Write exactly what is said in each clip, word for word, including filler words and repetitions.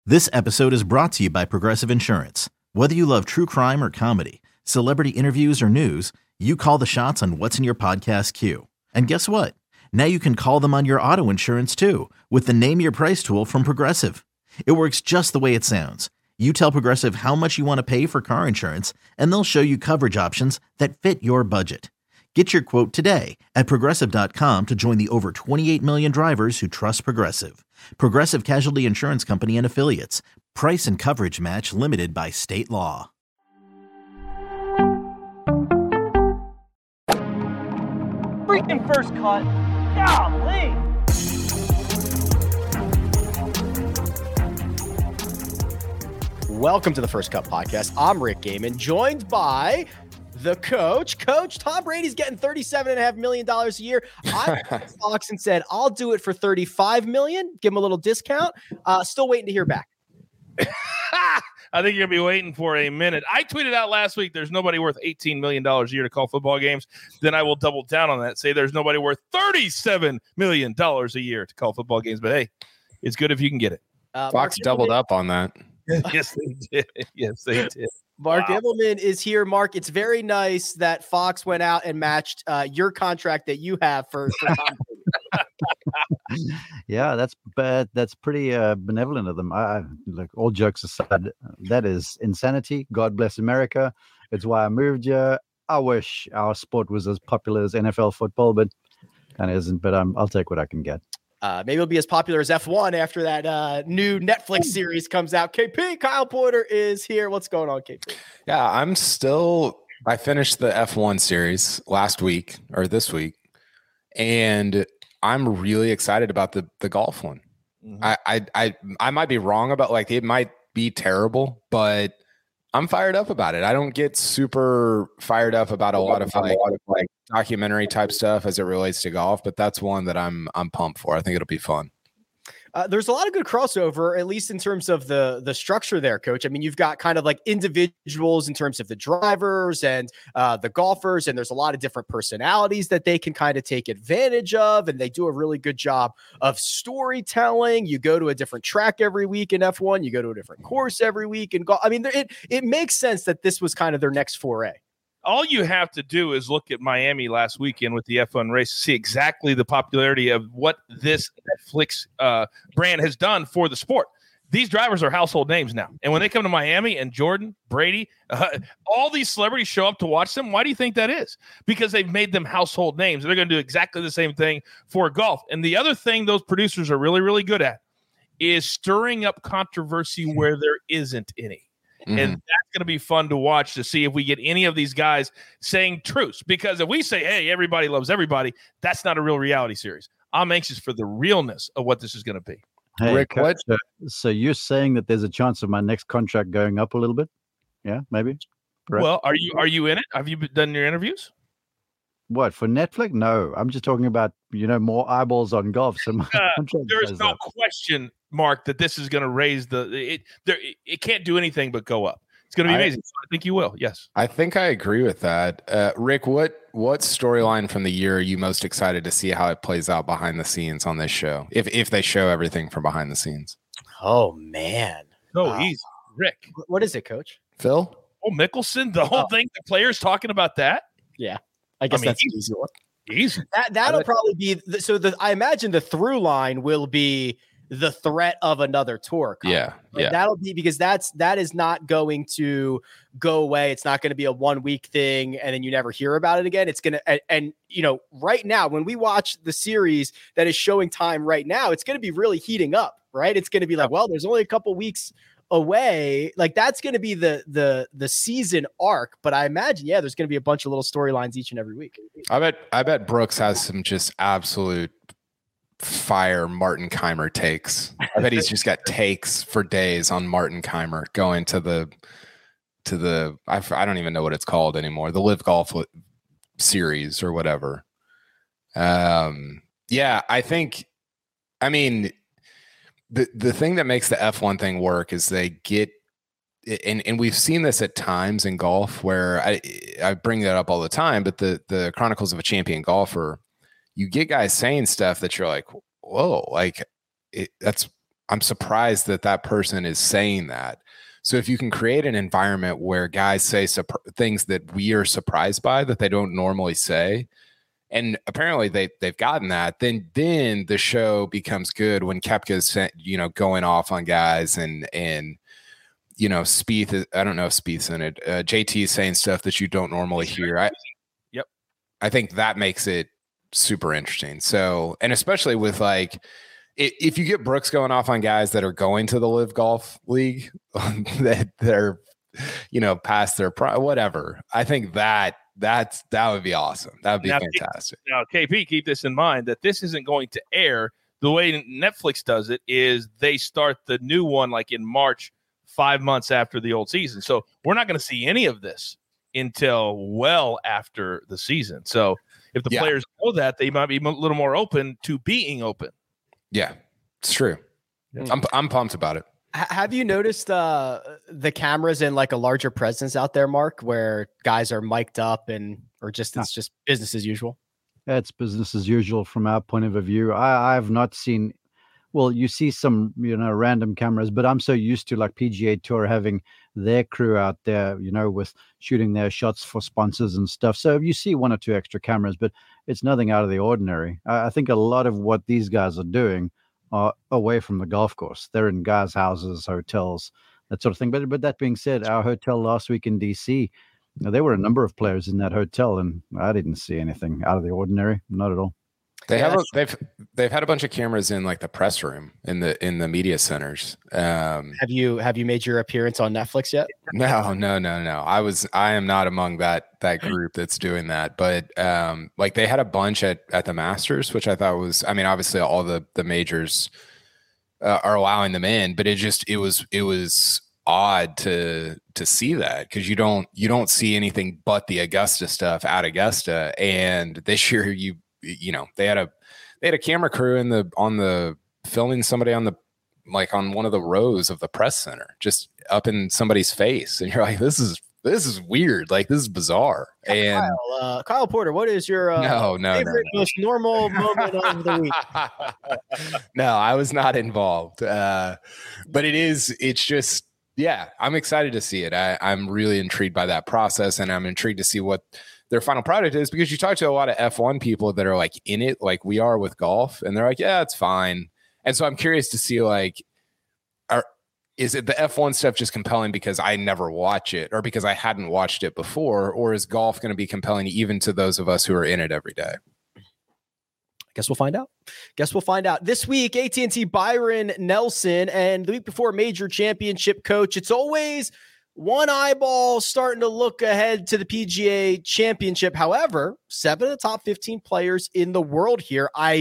This episode is brought to you by Progressive Insurance. Whether you love true crime or comedy, celebrity interviews or news, you call the shots on what's in your podcast queue. And guess what? Now you can call them on your auto insurance too with the Name Your Price tool from Progressive. It works just the way it sounds. You tell Progressive how much you want to pay for car insurance, and they'll show you coverage options that fit your budget. Get your quote today at Progressive dot com to join the over twenty-eight million drivers who trust Progressive. Progressive Casualty Insurance Company and Affiliates. Price and coverage match limited by state law. Freaking first cut. Golly. Welcome to the First Cut Podcast. I'm Rick Gaiman, joined by the coach. Coach, Tom Brady's getting thirty-seven point five million dollars a year. I called Fox and said, I'll do it for thirty-five million dollars. Give him a little discount. Uh, still waiting to hear back. I think you're going to be waiting for a minute. I tweeted out last week, there's nobody worth eighteen million dollars a year to call football games. Then I will double down on that. Say there's nobody worth thirty-seven million dollars a year to call football games. But hey, it's good if you can get it. Uh, Fox doubled up on that. Yes, they did. Yes, they did. Mark Wow. Immelman is here. Mark, it's very nice that Fox went out and matched uh, your contract that you have for, for Tom Brady. Yeah, that's bad. That's pretty uh, benevolent of them. I, I look, all jokes aside, that is insanity. God bless America. It's why I moved here. I wish our sport was as popular as N F L football, but kind of isn't. But um, I'll take what I can get. Uh, maybe it'll be as popular as F one after that uh, new Netflix series comes out. K P, Kyle Porter is here. What's going on, K P? Yeah, I'm still, I finished the F one series last week or this week, and I'm really excited about the the golf one. Mm-hmm. I, I I I might be wrong about, like, it might be terrible, but I'm fired up about it. I don't get super fired up about a lot of like, like documentary type stuff as it relates to golf, but that's one that I'm I'm pumped for. I think it'll be fun. Uh, there's a lot of good crossover, at least in terms of the the structure there, Coach. I mean, you've got kind of like individuals in terms of the drivers and uh, the golfers, and there's a lot of different personalities that they can kind of take advantage of, and they do a really good job of storytelling. You go to a different track every week in F one, you go to a different course every week in golf. I mean, it it makes sense that this was kind of their next foray. All you have to do is look at Miami last weekend with the F one race to see exactly the popularity of what this Netflix uh, brand has done for the sport. These drivers are household names now. And when they come to Miami and Jordan, Brady, uh, all these celebrities show up to watch them. Why do you think that is? Because they've made them household names. They're going to do exactly the same thing for golf. And the other thing those producers are really, really good at is stirring up controversy where there isn't any. Mm-hmm. And that's going to be fun to watch to see if we get any of these guys saying truths. Because if we say, hey, everybody loves everybody, that's not a real reality series. I'm anxious for the realness of what this is going to be. Hey, Rick, Coach, what? uh, so you're saying that there's a chance of my next contract going up a little bit? Yeah, maybe. Perhaps. Well, are you are you in it? Have you done your interviews? What, for Netflix? No, I'm just talking about, you know, more eyeballs on golf. So my Uh, contract there is goes no up. question, Mark, that this is going to raise the it. There, it, it can't do anything but go up. It's going to be I- amazing. So I think you will. Yes. I think I agree with that. Uh, Rick, what what storyline from the year are you most excited to see how it plays out behind the scenes on this show? If if they show everything from behind the scenes. Oh, man. Oh, Wow. easy, Rick. What is it, Coach? Phil? Oh, Mickelson. The whole Oh. thing. The players talking about that. Yeah, I guess I mean, that's an easy one. Easy. That that'll probably be the, so. The I imagine the through line will be the threat of another tour. Colin. Yeah. Like, Yeah. that'll be because that's that is not going to go away. It's not going to be a one week thing and then you never hear about it again. It's gonna and, and you know right now when we watch the series that is showing time right now, it's going to be really heating up. Right? It's going to be like, well, there's only a couple weeks away. Like that's going to be the the the season arc. But I imagine, yeah, there's going to be a bunch of little storylines each and every week. I bet I bet Brooks has some just absolute fire Martin Keimer takes. I bet he's just got takes for days on Martin Keimer going to the to the I, I don't even know what it's called anymore. The Live Golf series or whatever. Um yeah, I think I mean the the thing that makes the F one thing work is they get and and we've seen this at times in golf where I I bring that up all the time, but the the Chronicles of a Champion Golfer, you get guys saying stuff that you're like, whoa, like it, that's I'm surprised that that person is saying that. So if you can create an environment where guys say sup- things that we are surprised by that they don't normally say, and apparently they they've gotten that, then then the show becomes good when Koepka's, you know, going off on guys and and you know Spieth. I don't know if Spieth's in it. Uh, J T is saying stuff that you don't normally hear. I, yep. I think that makes it super interesting. So, and especially with like, if you get Brooks going off on guys that are going to the Live Golf League that they're, you know, past their prime, whatever. I think that that's that would be awesome. That would be now, fantastic. Now, K P, keep this in mind that this isn't going to air. The way Netflix does it is they start the new one like in March, five months after the old season. So we're not going to see any of this until well after the season. So if the yeah. players know that, they might be a little more open to being open. Yeah, it's true. I'm I'm pumped about it. Have you noticed uh, the cameras in like a larger presence out there, Mark, where guys are mic'd up and or just it's just business as usual? It's business as usual from our point of view. I, I've not seen. Well, you see some, you know, random cameras, but I'm so used to like P G A Tour having their crew out there, you know, with shooting their shots for sponsors and stuff. So you see one or two extra cameras, but it's nothing out of the ordinary. I, I think a lot of what these guys are doing are away from the golf course. They're in guys' houses, hotels, that sort of thing. But but that being said, our hotel last week in D C, you know, there were a number of players in that hotel, and I didn't see anything out of the ordinary, not at all. They have a, they've they've had a bunch of cameras in like the press room in the in the media centers. Um, have you have you made your appearance on Netflix yet? No, no, no, no. I was I am not among that that group that's doing that. But um, like they had a bunch at at the Masters, which I thought was. I mean, obviously all the the majors uh, are allowing them in, but it just it was it was odd to to see that because you don't you don't see anything but the Augusta stuff at Augusta, and this year you. You know, they had a they had a camera crew in the on the filming somebody on the like on one of the rows of the press center, just up in somebody's face, and you're like, this is this is weird, like this is bizarre. And Kyle, uh, Kyle Porter, what is your uh, no, no, favorite, no, no. most normal moment of the week? No, I was not involved, uh, but it is. It's just yeah, I'm excited to see it. I, I'm really intrigued by that process, and I'm intrigued to see what their final product is, because you talk to a lot of F one people that are like in it, like we are with golf, and they're like, yeah, it's fine. And so I'm curious to see, like, are, is it the F one stuff just compelling because I never watch it or because I hadn't watched it before, or is golf going to be compelling even to those of us who are in it every day? Guess we'll find out. Guess we'll find out. This week, A T and T Byron Nelson, and the week before, Major Championship coach. It's always one eyeball starting to look ahead to the P G A Championship. However, seven of the top fifteen players in the world here. I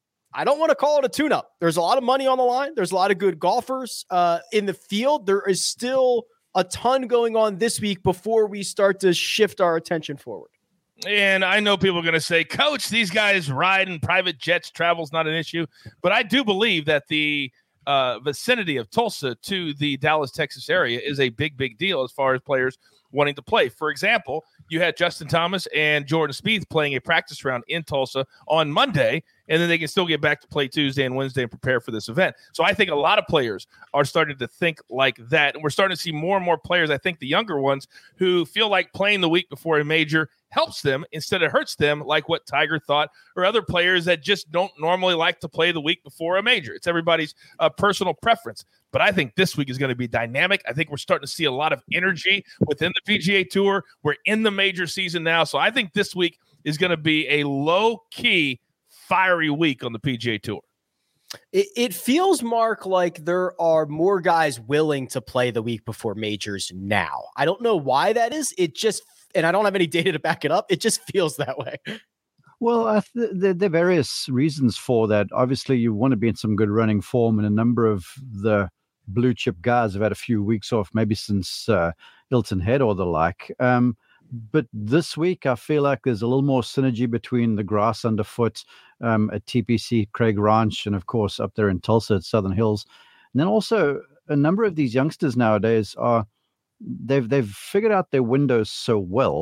I don't want to call it a tune-up. There's a lot of money on the line. There's a lot of good golfers uh, in the field. There is still a ton going on this week before we start to shift our attention forward. And I know people are going to say, Coach, these guys ride in private jets. Travel's not an issue. But I do believe that the Uh, vicinity of Tulsa to the Dallas, Texas area is a big, big deal as far as players wanting to play. For example, you had Justin Thomas and Jordan Spieth playing a practice round in Tulsa on Monday, and then they can still get back to play Tuesday and Wednesday and prepare for this event. So I think a lot of players are starting to think like that, and we're starting to see more and more players, I think the younger ones, who feel like playing the week before a major helps them instead of hurts them, like what Tiger thought, or other players that just don't normally like to play the week before a major. It's everybody's uh, personal preference. But I think this week is going to be dynamic. I think we're starting to see a lot of energy within the P G A Tour. We're in the major season now. So I think this week is going to be a low-key, fiery week on the P G A Tour. It, it feels, Mark, like there are more guys willing to play the week before majors now. I don't know why that is. It just, and I don't have any data to back it up, it just feels that way. Well, uh, th- there, there are various reasons for that. Obviously, you want to be in some good running form, and a number of the blue chip guys have had a few weeks off, maybe since uh, Hilton Head or the like. Um, but this week, I feel like there's a little more synergy between the grass underfoot um, at T P C Craig Ranch, and of course up there in Tulsa at Southern Hills. And then also a number of these youngsters nowadays are they've they've figured out their windows so well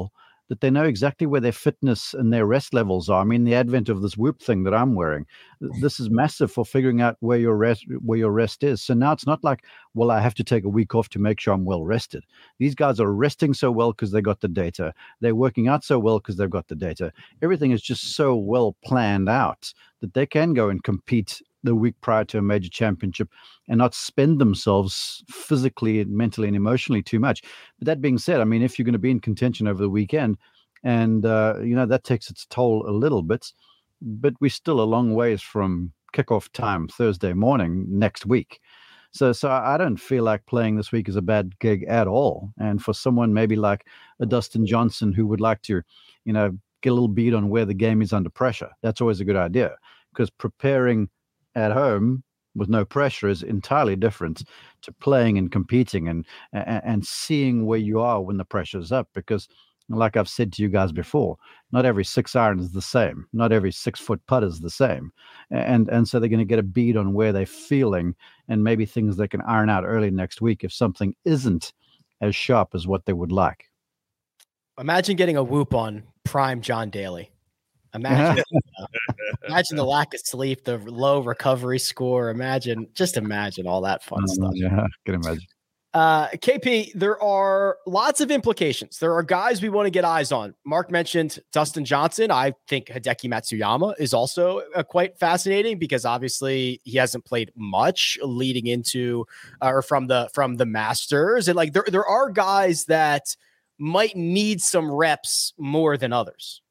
that they know exactly where their fitness and their rest levels are. I mean, the advent of this Whoop thing that I'm wearing, this is massive for figuring out where your rest where your rest is. So now it's not like, well, I have to take a week off to make sure I'm well rested. These guys are resting so well because they got the data. They're working out so well because they've got the data. Everything is just so well planned out that they can go and compete the week prior to a major championship and not spend themselves physically and mentally and emotionally too much. But that being said, I mean, if you're going to be in contention over the weekend, and, uh, you know, that takes its toll a little bit, but we're still a long ways from kickoff time Thursday morning next week. So, so I don't feel like playing this week is a bad gig at all. And for someone maybe like a Dustin Johnson who would like to, you know, get a little beat on where the game is under pressure, that's always a good idea, because preparing at home with no pressure is entirely different to playing and competing and, and and seeing where you are when the pressure is up. Because like I've said to you guys before, not every six iron is the same. Not every six foot putt is the same. And and so they're going to get a bead on where they're feeling and maybe things they can iron out early next week if something isn't as sharp as what they would like. Imagine getting a Whoop on prime John Daly. Imagine, uh, imagine the lack of sleep, the low recovery score. Imagine, just imagine all that fun Oh, stuff. yeah, I can imagine. Uh, K P, there are lots of implications. There are guys we want to get eyes on. Mark mentioned Dustin Johnson. I think Hideki Matsuyama is also uh, quite fascinating because obviously he hasn't played much leading into uh, or from the from the Masters, and like there there are guys that might need some reps more than others.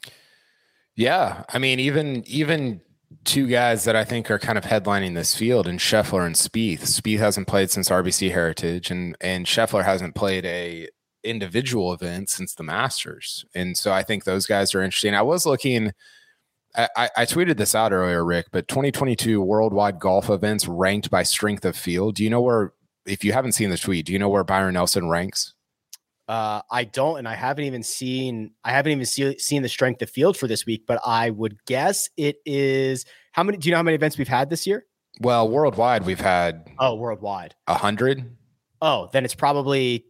Yeah, I mean, even even two guys that I think are kind of headlining this field, and Scheffler and Spieth. Spieth hasn't played since R B C Heritage, and and Scheffler hasn't played a individual event since the Masters, and so I think those guys are interesting. I was looking, I, I, I tweeted this out earlier, Rick, but twenty twenty-two worldwide golf events ranked by strength of field. Do you know where? If you haven't seen the tweet, do you know where Byron Nelson ranks? Uh, I don't, and I haven't even seen. I haven't even see, seen the strength of field for this week. But I would guess it is how many? Do you know how many events we've had this year? Well, worldwide we've had oh worldwide a hundred. Oh, then it's probably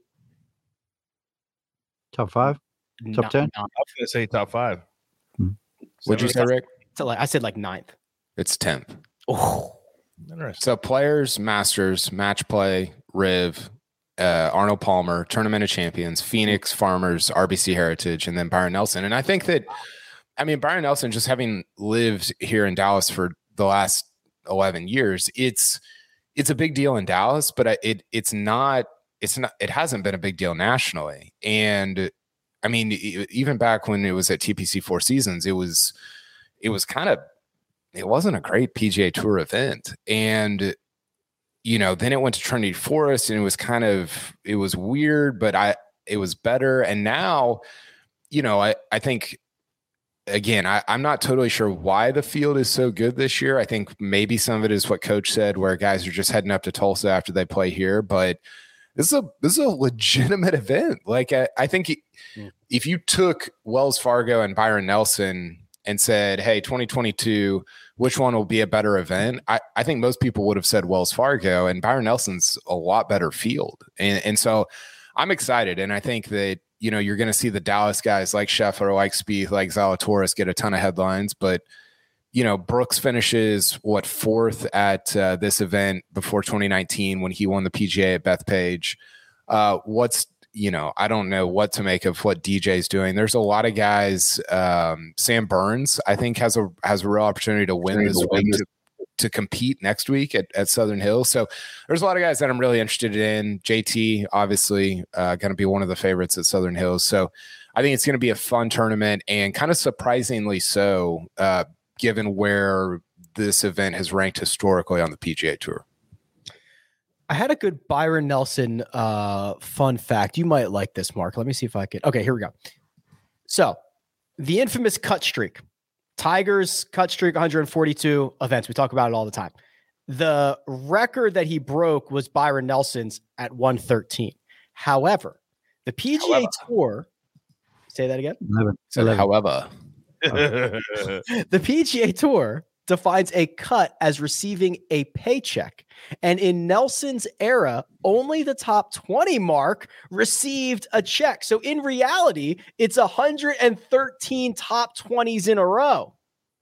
top five, top ten. I was going to say top five. Hmm. What'd you say, Rick? So like I said, like ninth. It's tenth. Oh, interesting. So players, Masters, match play, Riv. Uh, Arnold Palmer, Tournament of Champions, Phoenix, Farmers, R B C Heritage, and then Byron Nelson. And I think that, I mean, Byron Nelson, just having lived here in Dallas for the last eleven years, it's it's a big deal in Dallas, but it it's not it's not it hasn't been a big deal nationally. And I mean, even back when it was at T P C Four Seasons, it was it was kind of it wasn't a great P G A Tour event. And you know, then it went to Trinity Forest and it was kind of, it was weird, but I, it was better. And now, you know, I, I think, again, I, I'm not totally sure why the field is so good this year. I think maybe some of it is what Coach said, where guys are just heading up to Tulsa after they play here, but this is a, this is a legitimate event. Like, I, I think yeah. if you took Wells Fargo and Byron Nelson and said, hey, twenty twenty-two, which one will be a better event? I, I think most people would have said Wells Fargo, and Byron Nelson's a lot better field. And, and so I'm excited. And I think that, you know, you're going to see the Dallas guys like Scheffler, like Spieth, like Zalatoris get a ton of headlines. But, you know, Brooks finishes, what, fourth at uh, this event before twenty nineteen when he won the P G A at Bethpage. Uh, what's You know, I don't know what to make of what D J's doing. There's a lot of guys. Um, Sam Burns, I think, has a has a real opportunity to win this week to, to compete next week at, at Southern Hills. So there's a lot of guys that I'm really interested in. J T, obviously, uh, going to be one of the favorites at Southern Hills. So I think it's going to be a fun tournament, and kind of surprisingly so, uh, given where this event has ranked historically on the P G A Tour. I had a good Byron Nelson uh, fun fact. You might like this, Mark. Let me see if I can. Okay, here we go. So the infamous cut streak, Tiger's cut streak, one hundred forty-two events. We talk about it all the time. The record that he broke was Byron Nelson's at one thirteen. However, the P G A However. Tour, say that again. eleven. So, however, the P G A Tour defines a cut as receiving a paycheck. And in Nelson's era, only the top twenty mark received a check. So in reality, it's one hundred thirteen top twenties in a row.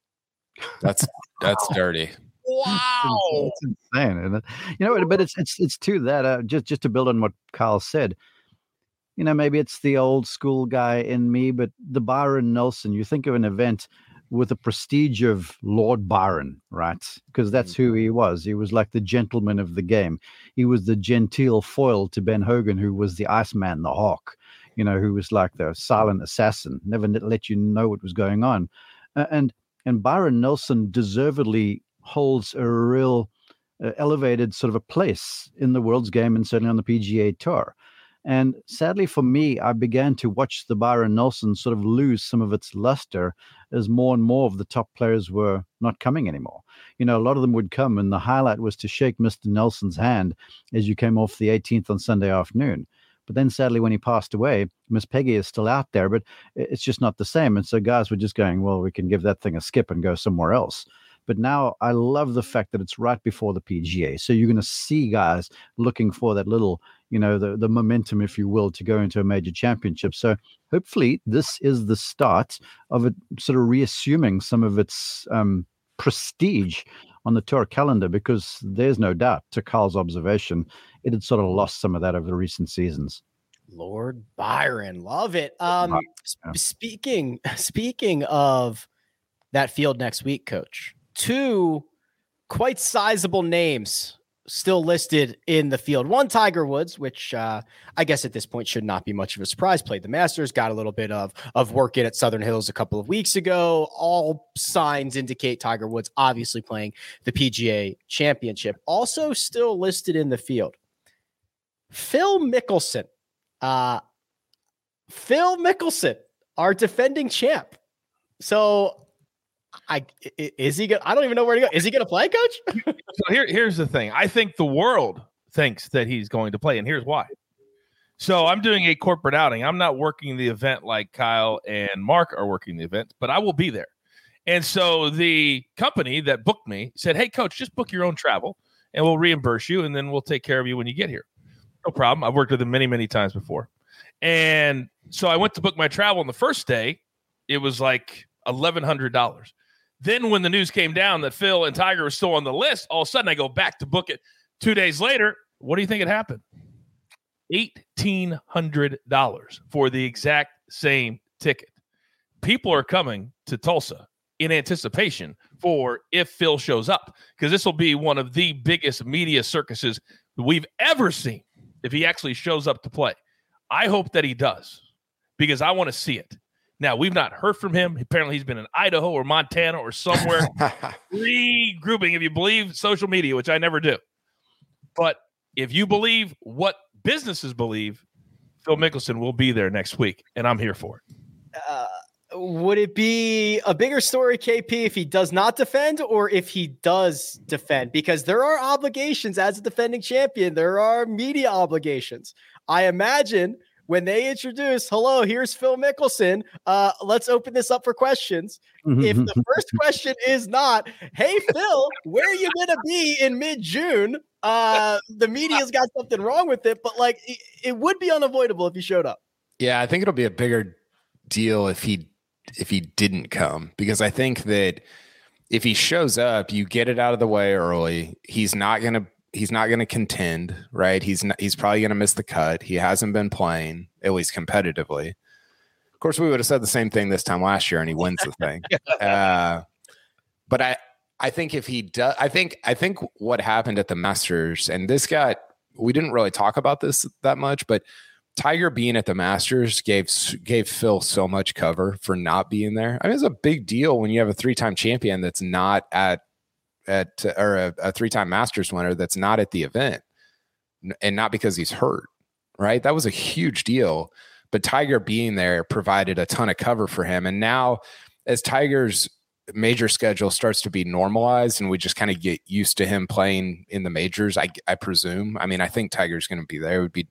That's that's dirty. Wow. It's insane, isn't it? You know, but it's it's it's to that. Uh, just just to build on what Kyle said, you know, maybe it's the old school guy in me, but the Byron Nelson, you think of an event with the prestige of Lord Byron, right? Because that's who he was. He was like the gentleman of the game. He was the genteel foil to Ben Hogan, who was the Iceman, the Hawk, you know, who was like the silent assassin, never let you know what was going on. Uh, and and Byron Nelson deservedly holds a real uh, elevated sort of a place in the world's game and certainly on the P G A Tour. And sadly for me, I began to watch the Byron Nelson sort of lose some of its luster as more and more of the top players were not coming anymore. You know, a lot of them would come, and the highlight was to shake Mister Nelson's hand as you came off the eighteenth on Sunday afternoon. But then sadly, when he passed away, Miss Peggy is still out there, but it's just not the same. And so guys were just going, well, we can give that thing a skip and go somewhere else. But now I love the fact that it's right before the P G A. So you're going to see guys looking for that little, you know, the, the momentum, if you will, to go into a major championship. So hopefully this is the start of it sort of reassuming some of its um, prestige on the tour calendar, because there's no doubt, to Carl's observation, it had sort of lost some of that over the recent seasons. Lord Byron, love it. Um, Yeah. sp- speaking, speaking of that field next week, Coach, two quite sizable names still listed in the field. One, Tiger Woods, which uh, I guess at this point should not be much of a surprise. Played the Masters, got a little bit of, of work in at Southern Hills a couple of weeks ago. All signs indicate Tiger Woods obviously playing the P G A Championship. Also still listed in the field, Phil Mickelson. Uh, Phil Mickelson, our defending champ. So I is he gonna I don't even know where to go. Is he gonna play, Coach? So here, here's the thing. I think the world thinks that he's going to play, and here's why. So I'm doing a corporate outing. I'm not working the event like Kyle and Mark are working the event, but I will be there. And so the company that booked me said, hey, Coach, just book your own travel, and we'll reimburse you, and then we'll take care of you when you get here. No problem. I've worked with them many, many times before. And so I went to book my travel, and the first day, it was like eleven hundred dollars. Then when the news came down that Phil and Tiger were still on the list, all of a sudden I go back to book it. Two days later, what do you think had happened? eighteen hundred dollars for the exact same ticket. People are coming to Tulsa in anticipation for if Phil shows up, because this will be one of the biggest media circuses we've ever seen if he actually shows up to play. I hope that he does, because I want to see it. Now, we've not heard from him. Apparently, he's been in Idaho or Montana or somewhere regrouping, if you believe social media, which I never do. But if you believe what businesses believe, Phil Mickelson will be there next week, and I'm here for it. Uh, would it be a bigger story, K P, if he does not defend or if he does defend? Because there are obligations as a defending champion. There are media obligations. I imagine when they introduce, hello, here's Phil Mickelson, uh, let's open this up for questions. If the first question is not, hey, Phil, where are you going to be in mid-June? Uh, the media's got something wrong with it, but like it, it would be unavoidable if he showed up. Yeah, I think it'll be a bigger deal if he if he didn't come, because I think that if he shows up, you get it out of the way early. He's not going to He's not going to contend, right? He's not, he's probably going to miss the cut. He hasn't been playing, at least competitively. Of course, we would have said the same thing this time last year, and he wins the thing. Uh, but I, I think if he does, I think, I think what happened at the Masters, and this got, we didn't really talk about this that much, but Tiger being at the Masters gave gave Phil so much cover for not being there. I mean, it's a big deal when you have a three-time champion that's not at at or a, a three-time Masters winner that's not at the event, and not because he's hurt, right? That was a huge deal. But Tiger being there provided a ton of cover for him. And now as Tiger's major schedule starts to be normalized and we just kind of get used to him playing in the majors, I, I presume, I mean, I think Tiger's going to be there. It would be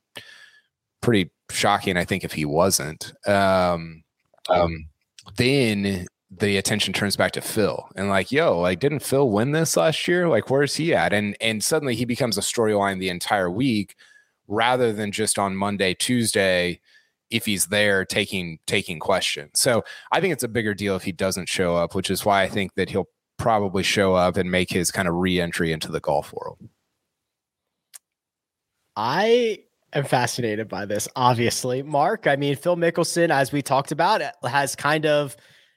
pretty shocking, I think, if he wasn't. Um, um, then the attention turns back to Phil and like, yo, like, didn't Phil win this last year? Like, where's he at? And and suddenly he becomes a storyline the entire week rather than just on Monday, Tuesday, if he's there taking taking questions. So I think it's a bigger deal if he doesn't show up, which is why I think that he'll probably show up and make his kind of re-entry into the golf world. I am fascinated by this, obviously. Mark, I mean, Phil Mickelson, as we talked about, has kind of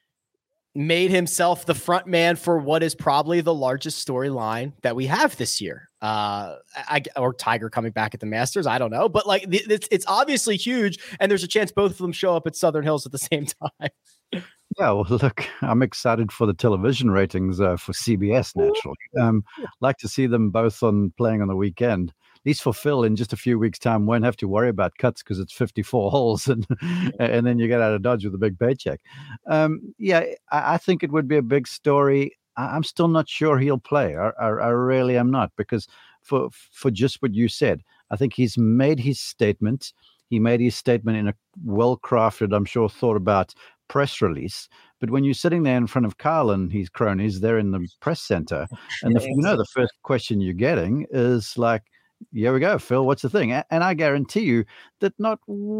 made himself the front man for what is probably the largest storyline that we have this year. Uh, I, or Tiger coming back at the Masters. I don't know, but like it's, it's obviously huge. And there's a chance both of them show up at Southern Hills at the same time. Yeah, well, look, I'm excited for the television ratings uh, for C B S, naturally. Um, like to see them both on playing on the weekend. At least for Phil, in just a few weeks' time, won't have to worry about cuts because it's fifty-four holes, and and then you get out of Dodge with a big paycheck. Um, yeah, I, I think it would be a big story. I, I'm still not sure he'll play. I, I, I really am not, because for for just what you said, I think he's made his statement. He made his statement in a well-crafted, I'm sure, thought-about press release. But when you're sitting there in front of Kyle and his cronies, they're in the press center, and the, you know the first question you're getting is like, here we go, Phil, what's the thing? And I guarantee you that not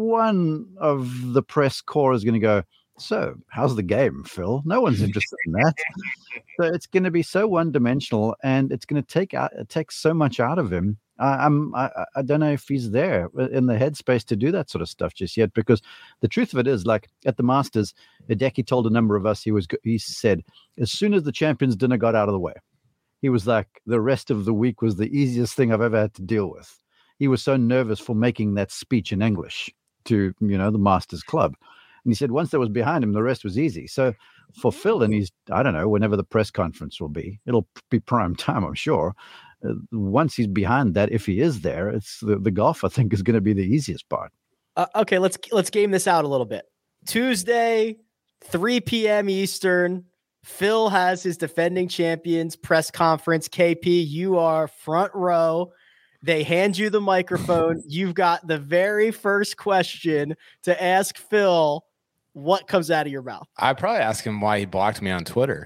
one of the press corps is going to go, so how's the game, Phil? No one's interested in that. So it's going to be so one-dimensional, and it's going to take out, it takes so much out of him. I, I'm, I, I don't know if he's there in the headspace to do that sort of stuff just yet, because the truth of it is, like at the Masters, Hideki told a number of us, he was, he said, as soon as the Champions Dinner got out of the way, he was like, the rest of the week was the easiest thing I've ever had to deal with. He was so nervous for making that speech in English to, you know, the Masters Club. And he said once that was behind him, the rest was easy. So for Phil, and he's, I don't know, whenever the press conference will be, it'll be prime time, I'm sure. Uh, once he's behind that, if he is there, it's the, the golf, I think, is going to be the easiest part. Uh, okay, let's let's game this out a little bit. Tuesday, three p.m. Eastern. Phil has his defending champions press conference. K P, you are front row. They hand you the microphone. You've got the very first question to ask Phil. What comes out of your mouth? I'd probably ask him why he blocked me on Twitter.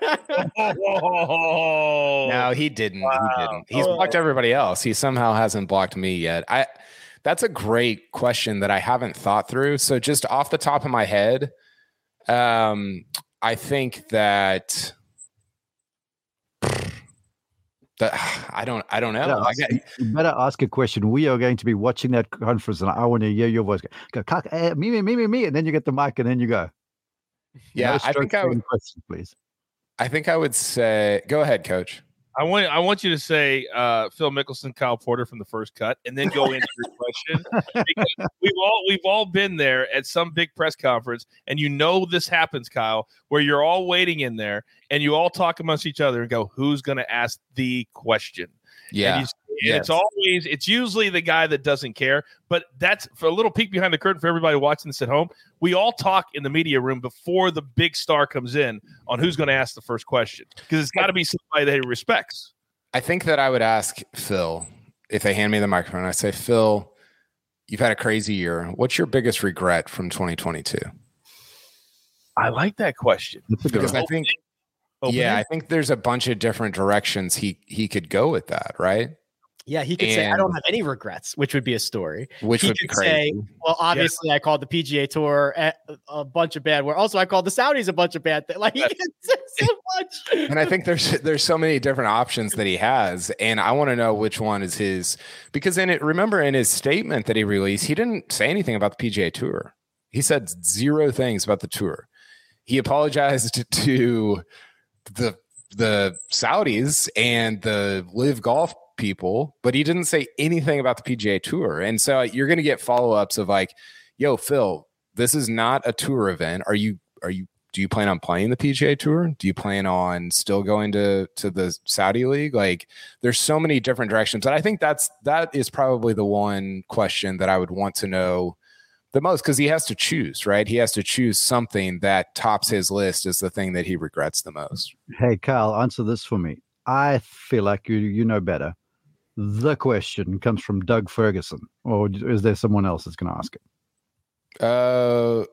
Oh, No, he didn't. Wow. He didn't. He's Oh. blocked everybody else. He somehow hasn't blocked me yet. I. That's a great question that I haven't thought through. So just off the top of my head, um, I think that that I don't I don't know. Yeah, I got, you better ask a question. We are going to be watching that conference, and I want to hear your voice. Go, go eh, me, me, me, me, me, and then you get the mic, and then you go. yeah, No I think I would. question, please. I think I would say. Go ahead, Coach. I want I want you to say uh, Phil Mickelson, Kyle Porter from the first cut, and then go into your question. Because we've all we've all been there at some big press conference, and you know this happens, Kyle, where you're all waiting in there, and you all talk amongst each other and go, "Who's going to ask the question?" Yeah, And, you, and it's always it's usually the guy that doesn't care. But that's for a little peek behind the curtain for everybody watching this at home. We all talk in the media room before the big star comes in on who's going to ask the first question, because it's got to be somebody that he respects. I think that I would ask Phil if they hand me the microphone. I say, Phil, you've had a crazy year. What's your biggest regret from twenty twenty-two? I like that question. Because I think, Opening? yeah, I think there's a bunch of different directions he he could go with that, right? Yeah, he could say, I And- don't have any regrets, which would be a story. Which He would be could crazy. say, well, obviously, I called the P G A Tour a, a bunch of bad work. Also, I called the Saudis a bunch of bad things. Like, he can say so much. And I think there's there's so many different options that he has, and I want to know which one is his. Because in it, remember in his statement that he released, he didn't say anything about the P G A Tour. He said zero things about the tour. He apologized to the the Saudis and the Live Golf people, but he didn't say anything about the P G A Tour. And so you're going to get follow-ups of like, yo, Phil, this is not a tour event. Are you, are you, do you plan on playing the P G A Tour? Do you plan on still going to, to the Saudi League? Like, there's so many different directions. And I think that's, that is probably the one question that I would want to know the most, because he has to choose, right? He has to choose something that tops his list as the thing that he regrets the most. Hey, Kyle, answer this for me. I feel like you you know better. The question comes from Doug Ferguson, or is there someone else that's going to ask it? Uh,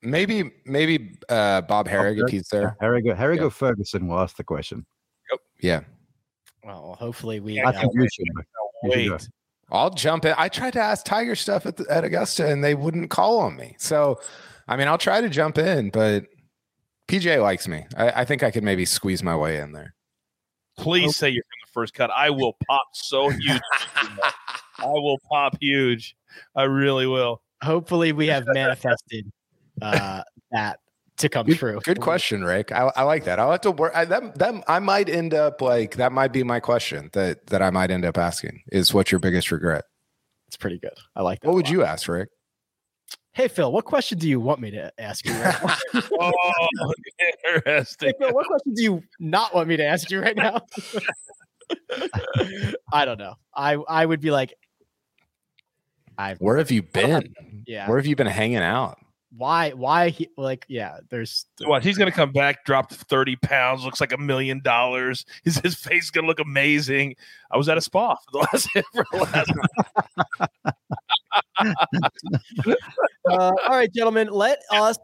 Maybe maybe uh, Bob Herrig if he's there. Harrigo, Harrigo Yeah. Ferguson will ask the question. Yeah. Well, hopefully we. I Uh, think you should. You should go. Wait. I'll jump in. I tried to ask Tiger stuff at, the, at Augusta and they wouldn't call on me. So, I mean, I'll try to jump in, but P J likes me. I, I think I could maybe squeeze my way in there. Please say you're from the first cut. I will pop so huge. I will pop huge. I really will. hopefully we have manifested uh, that to come Good, true. good question, Rick. I, I like that. I'll have to work. I, that, that I might end up like that. Might be my question that that I might end up asking is what's your biggest regret? It's pretty good. I like that. What a would lot. you ask, Rick? Hey Phil, what question do you want me to ask you right now? Oh, interesting. Hey, Phil, what question do you not want me to ask you right now? I don't know. I I would be like, I Where have you been? yeah. Where have you been hanging out? Why why he like yeah? There's What, he's gonna come back, drop thirty pounds, looks like a million dollars. His his face is gonna look amazing. I was at a spa for the last for the last uh, all right, gentlemen. Let us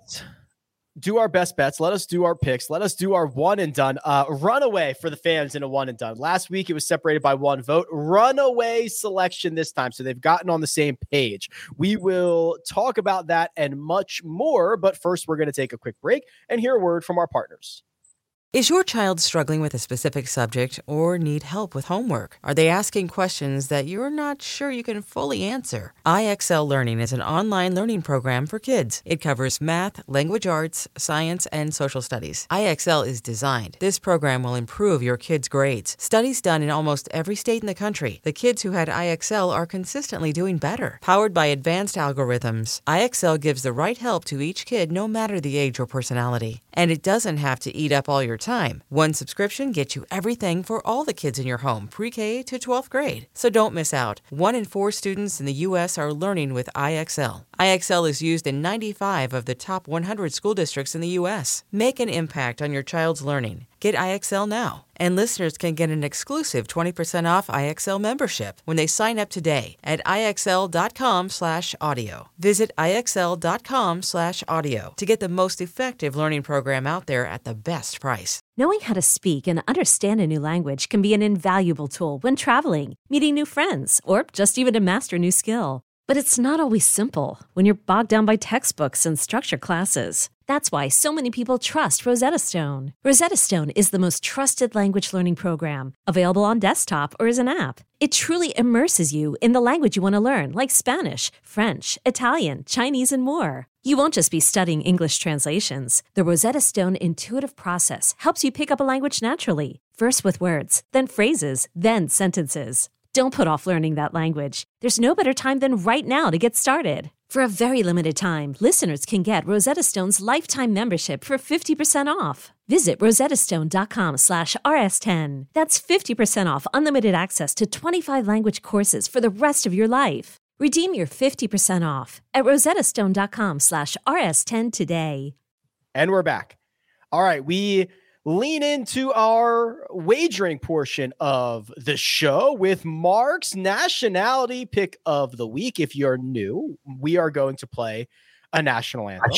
do our best bets. Let us do our picks. Let us do our one and done. Uh, runaway for the fans in a one and done. Last week it was separated by one vote. Runaway selection this time, so they've gotten on the same page. We will talk about that and much more. But first, we're going to take a quick break and hear a word from our partners. Is your child struggling with a specific subject or need help with homework? Are they asking questions that you're not sure you can fully answer? I X L Learning is an online learning program for kids. It covers math, language arts, science, and social studies. I X L is designed. This program will improve your kids' grades. Studies done in almost every state in the country. The kids who had I X L are consistently doing better. Powered by advanced algorithms, I X L gives the right help to each kid no matter the age or personality. And it doesn't have to eat up all your time. One subscription gets you everything for all the kids in your home, pre-K to twelfth grade. So don't miss out. One in four students in the U S are learning with I X L. I X L is used in ninety-five of the top one hundred school districts in the U S. Make an impact on your child's learning. Get I X L now. And listeners can get an exclusive twenty percent off I X L membership when they sign up today at IXL.com slash audio. Visit IXL.com slash audio to get the most effective learning program out there at the best price. Knowing how to speak and understand a new language can be an invaluable tool when traveling, meeting new friends, or just even to master a new skill. But it's not always simple when you're bogged down by textbooks and structured classes. That's why so many people trust Rosetta Stone. Rosetta Stone is the most trusted language learning program, available on desktop or as an app. It truly immerses you in the language you want to learn, like Spanish, French, Italian, Chinese, and more. You won't just be studying English translations. The Rosetta Stone intuitive process helps you pick up a language naturally, first with words, then phrases, then sentences. Don't put off learning that language. There's no better time than right now to get started. For a very limited time, listeners can get Rosetta Stone's lifetime membership for fifty percent off. Visit rosettastone.com slash rs10. That's fifty percent off unlimited access to twenty-five language courses for the rest of your life. Redeem your fifty percent off at rosettastone.com slash rs10 today. And we're back. All right, we lean into our wagering portion of the show with Mark's nationality pick of the week. If you're new, we are going to play a national anthem.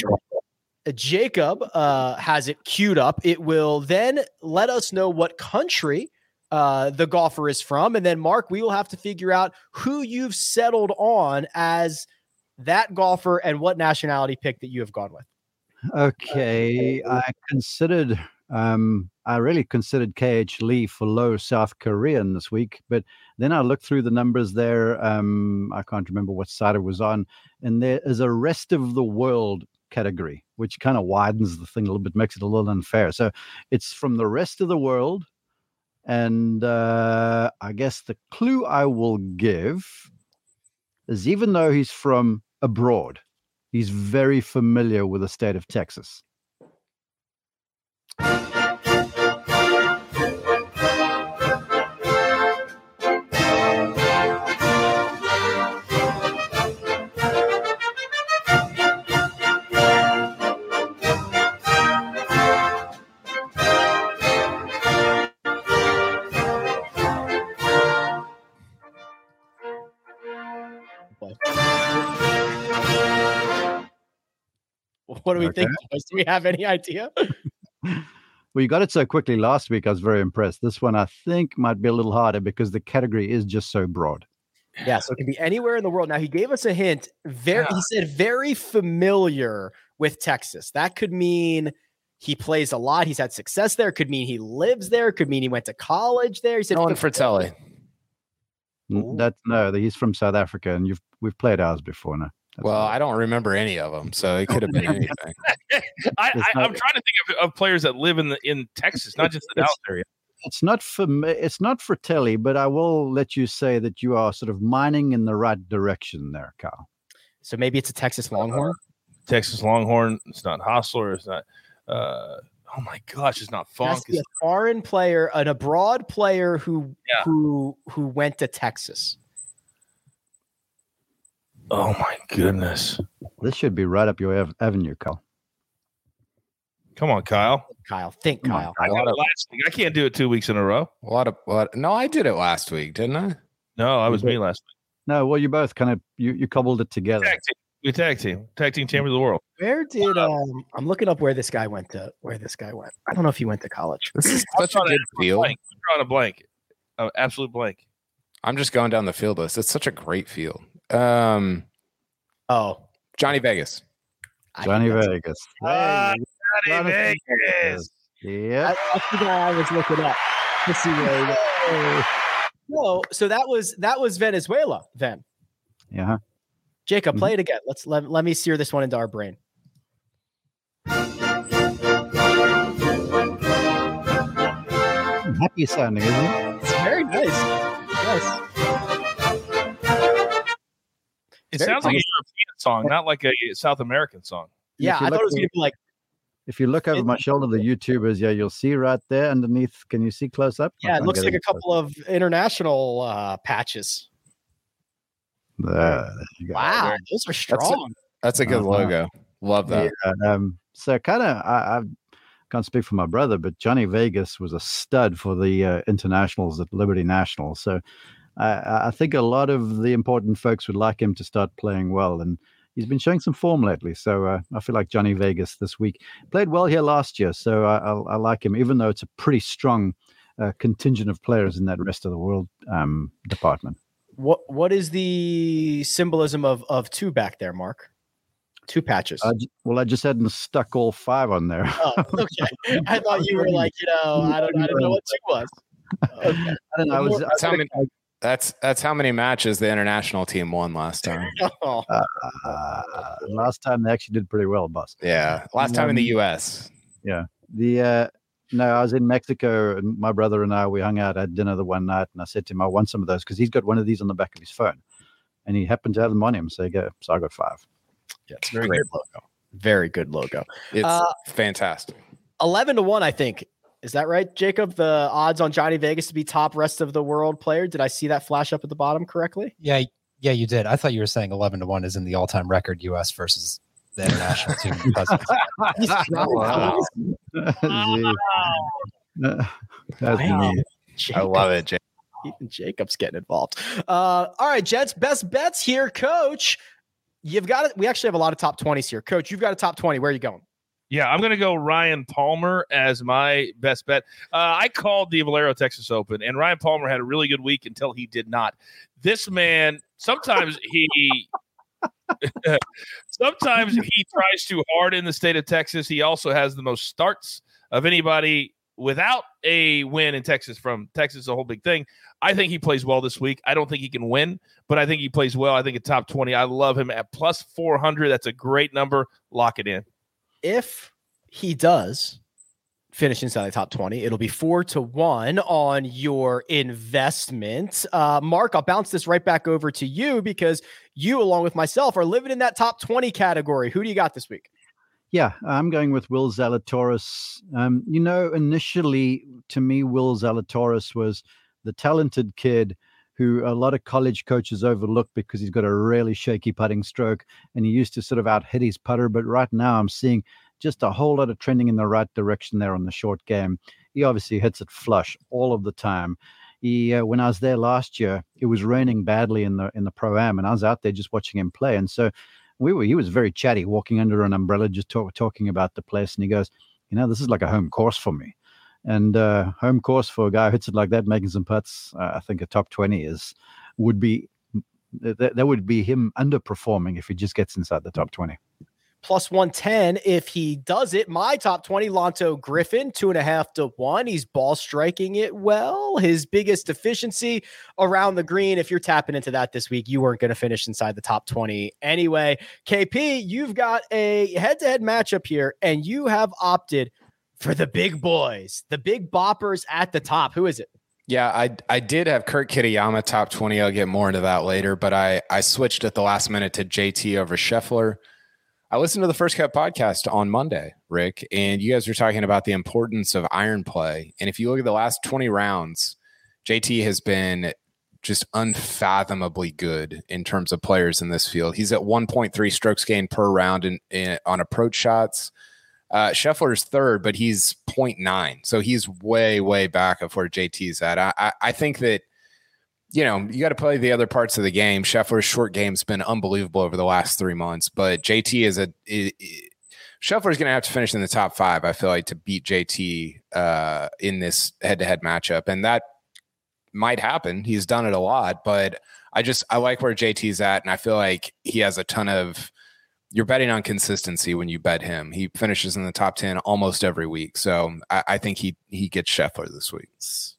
Jacob uh, has it queued up. It will then let us know what country uh, the golfer is from. And then, Mark, we will have to figure out who you've settled on as that golfer and what nationality pick that you have gone with. Okay, I considered, um, I really considered K H Lee for low South Korean this week, but then I looked through the numbers there. Um, I can't remember what side it was on, and there is a rest of the world category, which kind of widens the thing a little bit, makes it a little unfair. So it's from the rest of the world, and uh, I guess the clue I will give is even though he's from abroad, he's very familiar with the state of Texas. What do we Okay. think, boys? Do we have any idea? Well, you got it so quickly last week. I was very impressed. This one, I think, might be a little harder because the category is just so broad. Yeah, so it can be anywhere in the world. Now, he gave us a hint. Very, Yeah. He said very familiar with Texas. That could mean he plays a lot. He's had success there. Could mean he lives there. Could mean he went to college there. He said Nolan Fratelli. N- That's no, he's from South Africa, and you've we've played ours before now. That's Well, all. I don't remember any of them, so it could have been anything. I, I, It's I'm not- trying to think of, of players that live in the in Texas, not just the It's- Dallas area. It's not for it's not Fratelli, but I will let you say that you are sort of mining in the right direction there, Kyle. So maybe it's a Texas Longhorn. Texas Longhorn. It's not Hostler. It's not. Uh, oh my gosh, it's not Has Funk. to be a foreign player, an abroad player who Yeah. who who went to Texas. Oh my goodness! This should be right up your av- avenue, Kyle. Come on, Kyle. Kyle, think Come on, Kyle. I got it last week. I can't do it two weeks in a row. A lot of what? No, I did it last week, didn't I? No, I was You me did. last week. No, well, you both kind of you you cobbled it together. Tag team. We tag team. Tag team champions of the world. Where did um? I'm looking up where this guy went to. Where this guy went. I don't know if he went to college. This is I'm such a drawing good field. blank. I'm drawing a blank. An absolute blank. I'm just going down the field list. It's such a great field. Um, Oh, Johnny Vegas. I Johnny think that's- Vegas. Ah, Lot of Johnny fun. Vegas. Yeah. That- That's the guy I was looking up to see where he went. No, so that was that was Venezuela then. Yeah. Jacob, Mhm. play it again. Let's let, let me sear this one into our brain. Happy sounding, isn't it? It's very nice. Yes. It Very sounds like a nice. European song, not like a South American song. Yeah, If you I thought it look was going to at- be like, If you look over It- my shoulder, the YouTubers, yeah, you'll see right there underneath. Can you see close up? yeah, it I'll looks get like a close. couple of international uh, patches. There, there you go. Wow, those are a- strong. That's a good Uh-huh. logo. Love that. Yeah, um, so kind of, I, I can't speak for my brother, but Johnny Vegas was a stud for the uh, internationals at Liberty National. So I, I think a lot of the important folks would like him to start playing well, and he's been showing some form lately. So uh, I feel like Johnny Vegas this week played well here last year. So I, I, I like him, even though it's a pretty strong uh, contingent of players in that rest of the world um, department. What what is the symbolism of of two back there, Mark? Two patches. I j- well, I just hadn't stuck all five on there. oh, okay. I thought you were like, you know, I don't I don't know what two was. Okay. I don't know. I was, That's how many. That's that's how many matches the international team won last time. Oh, Uh, last time they actually did pretty well, boss. Yeah, last time in the Um, U S. The uh, no, I was in Mexico, and my brother and I we hung out at dinner the one night, and I said to him, "I want some of those," because he's got one of these on the back of his phone, and he happened to have them on him. So, go, so I got five. yeah, it's a very good logo. Very good logo. It's Uh, fantastic. Eleven to one, I think. Is that right, Jacob? The odds on Johnny Vegas to be top rest of the world player. Did I see that flash up at the bottom correctly? Yeah, yeah, you did. I thought you were saying eleven to one is in the all-time record U S versus the international team. He's Wow. Gee. That's Wow. me. I love it, Jay. Even Jacob's getting involved. Uh, all right, Jets, best bets here, Coach. You've got it. We actually have a lot of top twenties here, Coach. You've got a top twenty. Where are you going? Yeah, I'm going to go Ryan Palmer as my best bet. Uh, I called the Valero Texas Open, and Ryan Palmer had a really good week until he did not. This man, sometimes he, sometimes he tries too hard in the state of Texas. He also has the most starts of anybody without a win in Texas. From Texas, a whole big thing. I think he plays well this week. I don't think he can win, but I think he plays well. I think a top twenty. I love him at plus four hundred. That's a great number. Lock it in. If he does finish inside the top twenty, it'll be four to one on your investment. Uh, Mark, I'll bounce this right back over to you because you, along with myself, are living in that top twenty category. Who do you got this week? Yeah, I'm going with Will Zalatoris. Um, you know, initially, to me, Will Zalatoris was the talented kid who a lot of college coaches overlooked because he's got a really shaky putting stroke, and he used to sort of out hit his putter. But right now, I'm seeing just a whole lot of trending in the right direction there on the short game. He obviously hits it flush all of the time. He, uh, when I was there last year, it was raining badly in the in the Pro-Am, and I was out there just watching him play. And so we were, he was very chatty, walking under an umbrella, just talk, talking about the place. And he goes, you know, this is like a home course for me. And uh, home course for a guy who hits it like that, making some putts, uh, I think a top twenty is would be that, that would be him underperforming if he just gets inside the top twenty. Plus one ten if he does it. My top twenty, Lanto Griffin, two and a half to one. He's ball striking it well. His biggest deficiency around the green. If you're tapping into that this week, you weren't going to finish inside the top twenty anyway. K P, you've got a head-to-head matchup here, and you have opted for the big boys, the big boppers at the top. Who is it? Yeah, I I did have Kurt Kitayama top twenty. I'll get more into that later, but I, I switched at the last minute to J T over Scheffler. I listened to the First Cut podcast on Monday, Rick, and you guys were talking about the importance of iron play. And if you look at the last twenty rounds, J T has been just unfathomably good in terms of players in this field. He's at one point three strokes gained per round in, in, on approach shots. Uh, Scheffler's third, but he's zero point nine. So he's way, way back of where J T's at. I, I, I think that, you know, you got to play the other parts of the game. Scheffler's short game's been unbelievable over the last three months, but J T is a is, Scheffler's going to have to finish in the top five, I feel like, to beat J T uh, in this head-to-head matchup. And that might happen. He's done it a lot, but I just, I like where J T's at. And I feel like he has a ton of, you're betting on consistency when you bet him. He finishes in the top ten almost every week. So I, I think he he gets Scheffler this week.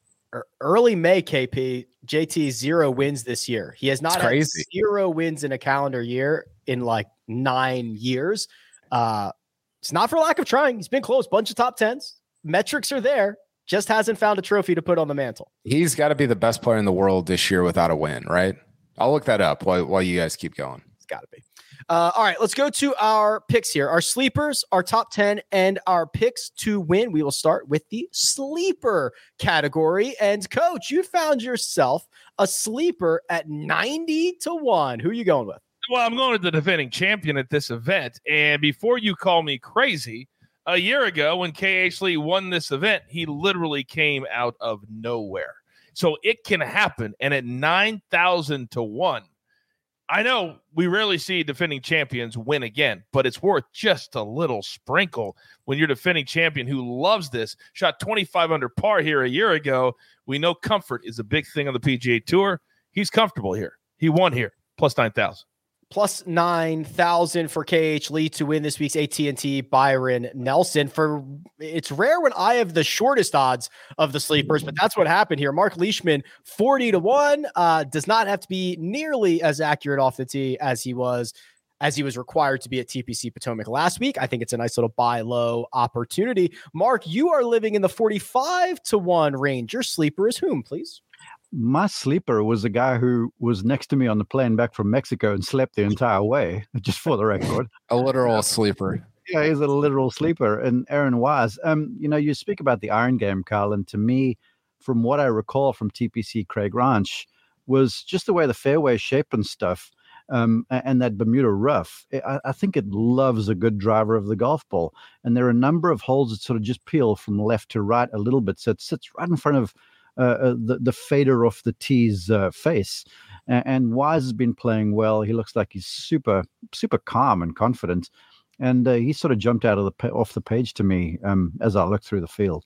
Early May, K P, J T zero wins this year. He has not it's had crazy. zero wins in a calendar year in like nine years. Uh, it's not for lack of trying. He's been close, bunch of top tens. Metrics are there. Just hasn't found a trophy to put on the mantle. He's got to be the best player in the world this year without a win, right? I'll look that up while, while you guys keep going. It's got to be. Uh, all right, let's go to our picks here. Our sleepers, our top ten, and our picks to win. We will start with the sleeper category. And Coach, you found yourself a sleeper at ninety to one. Who are you going with? Well, I'm going with the defending champion at this event. And before you call me crazy, a year ago when K H Lee won this event, he literally came out of nowhere. So it can happen. And at nine thousand to one, I know we rarely see defending champions win again, but it's worth just a little sprinkle when you're defending champion who loves this, shot twenty-five under par here a year ago. We know comfort is a big thing on the P G A Tour. He's comfortable here. He won here, plus nine thousand. Plus nine thousand for K H Lee to win this week's A T and T Byron Nelson. For it's rare when I have the shortest odds of the sleepers, but that's what happened here. Mark Leishman, forty to one, uh, does not have to be nearly as accurate off the tee as he was as he was required to be at T P C Potomac last week. I think it's a nice little buy low opportunity. Mark, you are living in the forty-five to one range. Your sleeper is whom, please? My sleeper was a guy who was next to me on the plane back from Mexico and slept the entire way, just for the record. A literal sleeper. Yeah, he's a literal sleeper. And Aaron Wise, um, you know, you speak about the iron game, Carl, and to me, from what I recall from T P C Craig Ranch, was just the way the fairway shape and stuff, um, and that Bermuda rough. I, I think it loves a good driver of the golf ball. And there are a number of holes that sort of just peel from left to right a little bit. So it sits right in front of Uh, the, the fader off the tee's uh, face. And, and Wise has been playing well. He looks like he's super, super calm and confident. And uh, he sort of jumped out of the pa- off the page to me um, as I looked through the field.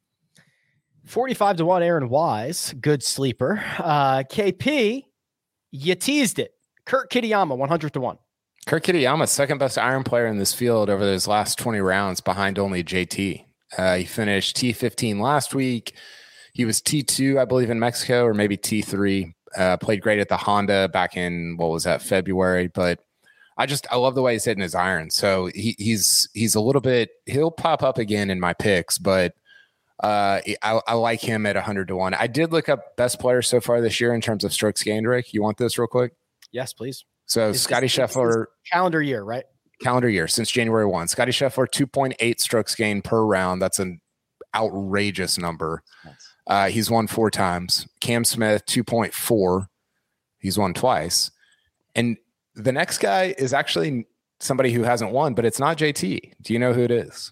forty-five to one, Aaron Wise, good sleeper. Uh, K P, you teased it. Kurt Kitayama, one hundred to one. Kurt Kitayama, second best iron player in this field over those last twenty rounds behind only J T. Uh, he finished T fifteen last week. He was T two, I believe, in Mexico, or maybe T three. Uh, played great at the Honda back in, what was that, February. But I just, I love the way he's hitting his iron. So he, he's he's a little bit, he'll pop up again in my picks, but uh, I, I like him at one hundred to one. I did look up best players so far this year in terms of strokes gained, Rick. You want this real quick? Yes, please. So Is Scotty this, Scheffler. Calendar year, right? Calendar year, since January first. Scotty Scheffler, two point eight strokes gained per round. That's an outrageous number. Nice. Uh, he's won four times. Cam Smith, two point four. He's won twice. And the next guy is actually somebody who hasn't won, but it's not J T. Do you know who it is?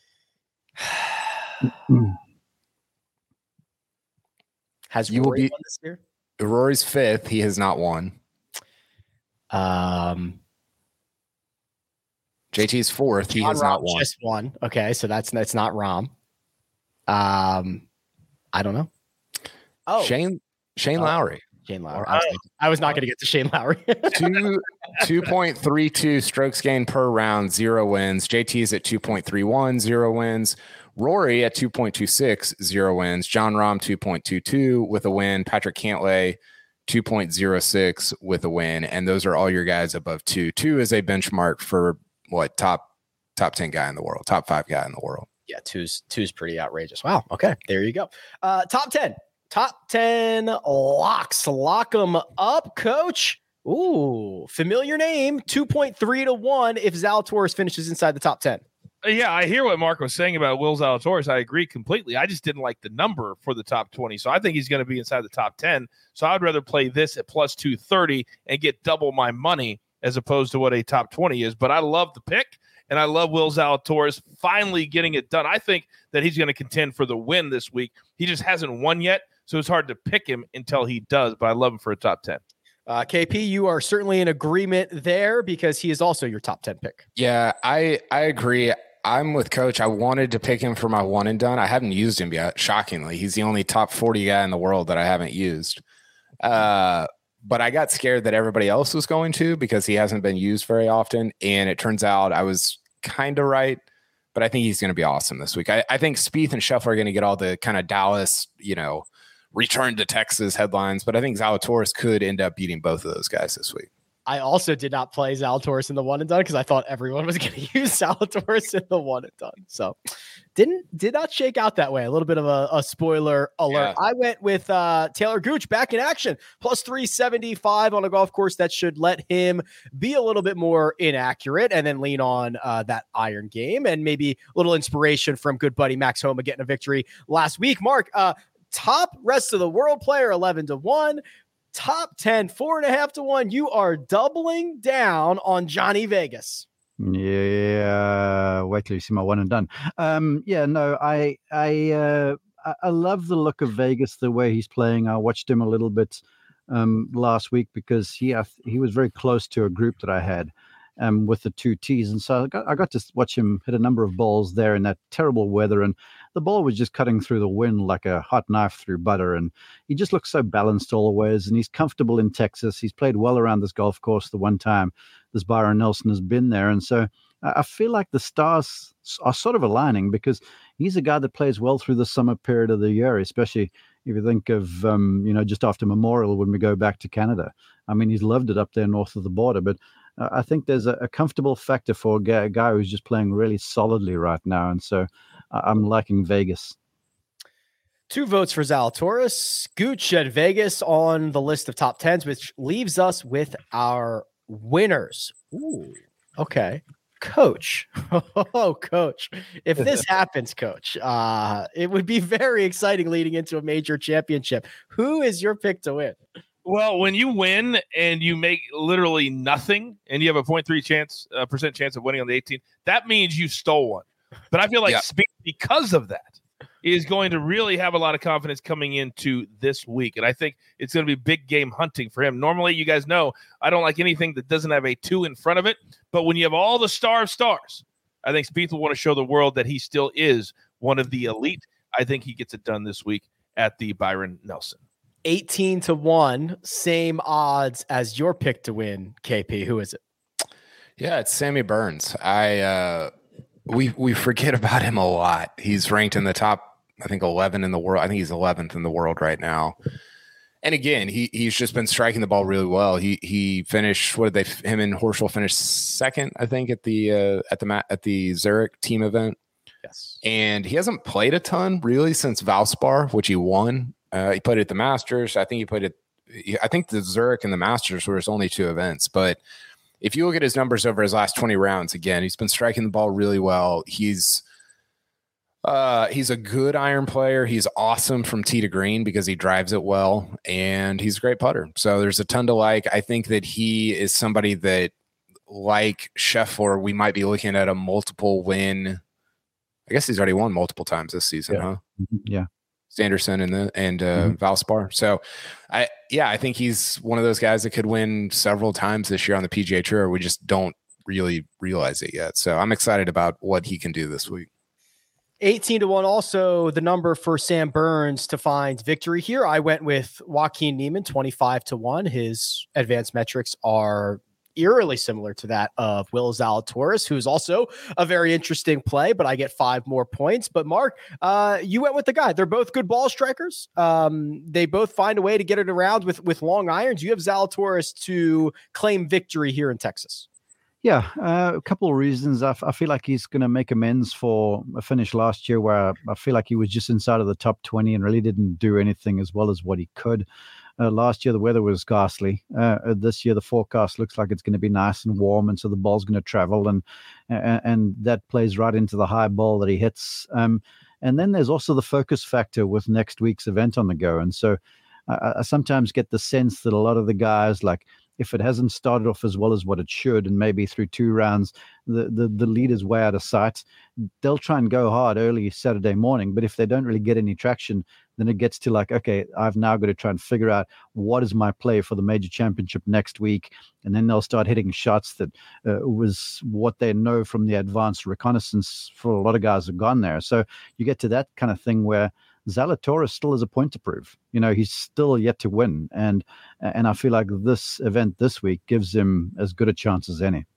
Has you Rory will be, won this year? Rory's fifth. He has not won. Um, J T's fourth. He John has Rahm not won. Just won. Okay, so that's that's not Rahm. Um, I don't know. Oh, Shane Shane Oh. Lowry. Shane Lowry. I was, thinking- I was not going to get to Shane Lowry. Two two point three two strokes gained per round, zero wins. J T's at two point three one, zero wins. Rory at two point two six, zero wins. John Rahm two point two two with a win. Patrick Cantlay two point zero six with a win. And those are all your guys above two. Two is a benchmark for what top top ten guy in the world, top five guy in the world. Yeah, two's two's pretty outrageous. Wow. Okay, there you go. Uh, top ten, top ten locks. Lock them up, Coach. Ooh, familiar name. Two point three to one if Zalatoris finishes inside the top ten. Yeah, I hear what Mark was saying about Will Zalatoris. I agree completely. I just didn't like the number for the top twenty. So I think he's going to be inside the top ten. So I'd rather play this at plus two thirty and get double my money as opposed to what a top twenty is. But I love the pick, and I love Will Zalatoris finally getting it done. I think that he's going to contend for the win this week. He just hasn't won yet, so it's hard to pick him until he does. But I love him for a top ten. Uh, K P, you are certainly in agreement there because he is also your top ten pick. Yeah, I I agree. I'm with Coach. I wanted to pick him for my one and done. I haven't used him yet. Shockingly, he's the only top forty guy in the world that I haven't used. Uh, but I got scared that everybody else was going to because he hasn't been used very often. And it turns out I was kind of right. But I think he's going to be awesome this week. I, I think Spieth and Scheffler are going to get all the kind of Dallas, you know, return to Texas headlines. But I think Zalatoris could end up beating both of those guys this week. I also did not play Zalatoris in the one and done because I thought everyone was going to use Zalatoris in the one and done. So didn't did not shake out that way. A little bit of a, a spoiler alert. Yeah. I went with uh, Taylor Gooch back in action, plus three seventy-five on a golf course that should let him be a little bit more inaccurate and then lean on uh, that iron game and maybe a little inspiration from good buddy Max Homa getting a victory last week. Mark, uh, top rest of the world player, eleven to one. Top ten, four and a half to one. You are doubling down on Johnny Vegas. Yeah, wait till you see my one and done. Um, yeah, no, I, I, uh, I- I love the look of Vegas, the way he's playing. I watched him a little bit um, last week because he, I, he was very close to a group that I had um, with the two tees, and so I got, I got to watch him hit a number of balls there in that terrible weather, and the ball was just cutting through the wind like a hot knife through butter. And he just looks so balanced always. And he's comfortable in Texas. He's played well around this golf course the one time this Byron Nelson has been there. And so I feel like the stars are sort of aligning because he's a guy that plays well through the summer period of the year, especially if you think of, um, you know, just after Memorial when we go back to Canada. I mean, he's loved it up there north of the border. But uh, I think there's a, a comfortable factor for a guy, a guy who's just playing really solidly right now. And so I'm liking Vegas. Two votes for Zalatoris. Gooch at Vegas on the list of top tens, which leaves us with our winners. Ooh, okay. Coach. Oh, Coach. If this happens, Coach, uh, it would be very exciting leading into a major championship. Who is your pick to win? Well, when you win and you make literally nothing and you have a zero point three chance, uh, percent chance of winning on the eighteenth, that means you stole one. But I feel like yeah. Spieth, because of that, is going to really have a lot of confidence coming into this week. And I think it's going to be big game hunting for him. Normally, you guys know I don't like anything that doesn't have a two in front of it. But when you have all the star of stars, I think Spieth will want to show the world that he still is one of the elite. I think he gets it done this week at the Byron Nelson. eighteen to one, same odds as your pick to win, K P. Who is it? Yeah, it's Sammy Burns. I uh, we we forget about him a lot. He's ranked in the top, I think, eleven in the world. I think he's eleventh in the world right now. And again, he he's just been striking the ball really well. He he finished. What did they? Him and Horschel finished second, I think, at the uh, at the at the Zurich team event. Yes. And he hasn't played a ton really since Valspar, which he won. Uh, he played at the Masters. I think he played at. I think the Zurich and the Masters were his only two events, but. If you look at his numbers over his last twenty rounds, again, he's been striking the ball really well. He's uh, he's a good iron player. He's awesome from tee to green because he drives it well, and he's a great putter. So there's a ton to like. I think that he is somebody that, like Scheffler, we might be looking at a multiple win. I guess he's already won multiple times this season, yeah. huh? Yeah. Sanderson and the and uh, mm-hmm. Valspar. So, I yeah, I think he's one of those guys that could win several times this year on the P G A Tour. We just don't really realize it yet. So I'm excited about what he can do this week. eighteen to one, also the number for Sam Burns to find victory here. I went with Joaquin Niemann, twenty-five to one. His advanced metrics are eerily similar to that of Will Zalatoris, who's also a very interesting play, but I get five more points. But Mark, uh, you went with the guy. They're both good ball strikers. Um, they both find a way to get it around with, with long irons. You have Zalatoris to claim victory here in Texas. Yeah, uh, a couple of reasons. I, f- I feel like he's going to make amends for a finish last year where I feel like he was just inside of the top twenty and really didn't do anything as well as what he could. Uh, last year, the weather was ghastly. Uh, this year, the forecast looks like it's going to be nice and warm, and so the ball's going to travel, and, and and that plays right into the high ball that he hits. Um, and then there's also the focus factor with next week's event on the go. And so I, I sometimes get the sense that a lot of the guys, like, if it hasn't started off as well as what it should, and maybe through two rounds, the, the, the lead is way out of sight, they'll try and go hard early Saturday morning. But if they don't really get any traction, then it gets to like, okay, I've now got to try and figure out what is my play for the major championship next week. And then they'll start hitting shots that uh, was what they know from the advanced reconnaissance for a lot of guys who've gone there. So you get to that kind of thing where Zalatoris still has a point to prove. You know, he's still yet to win. And and I feel like this event this week gives him as good a chance as any.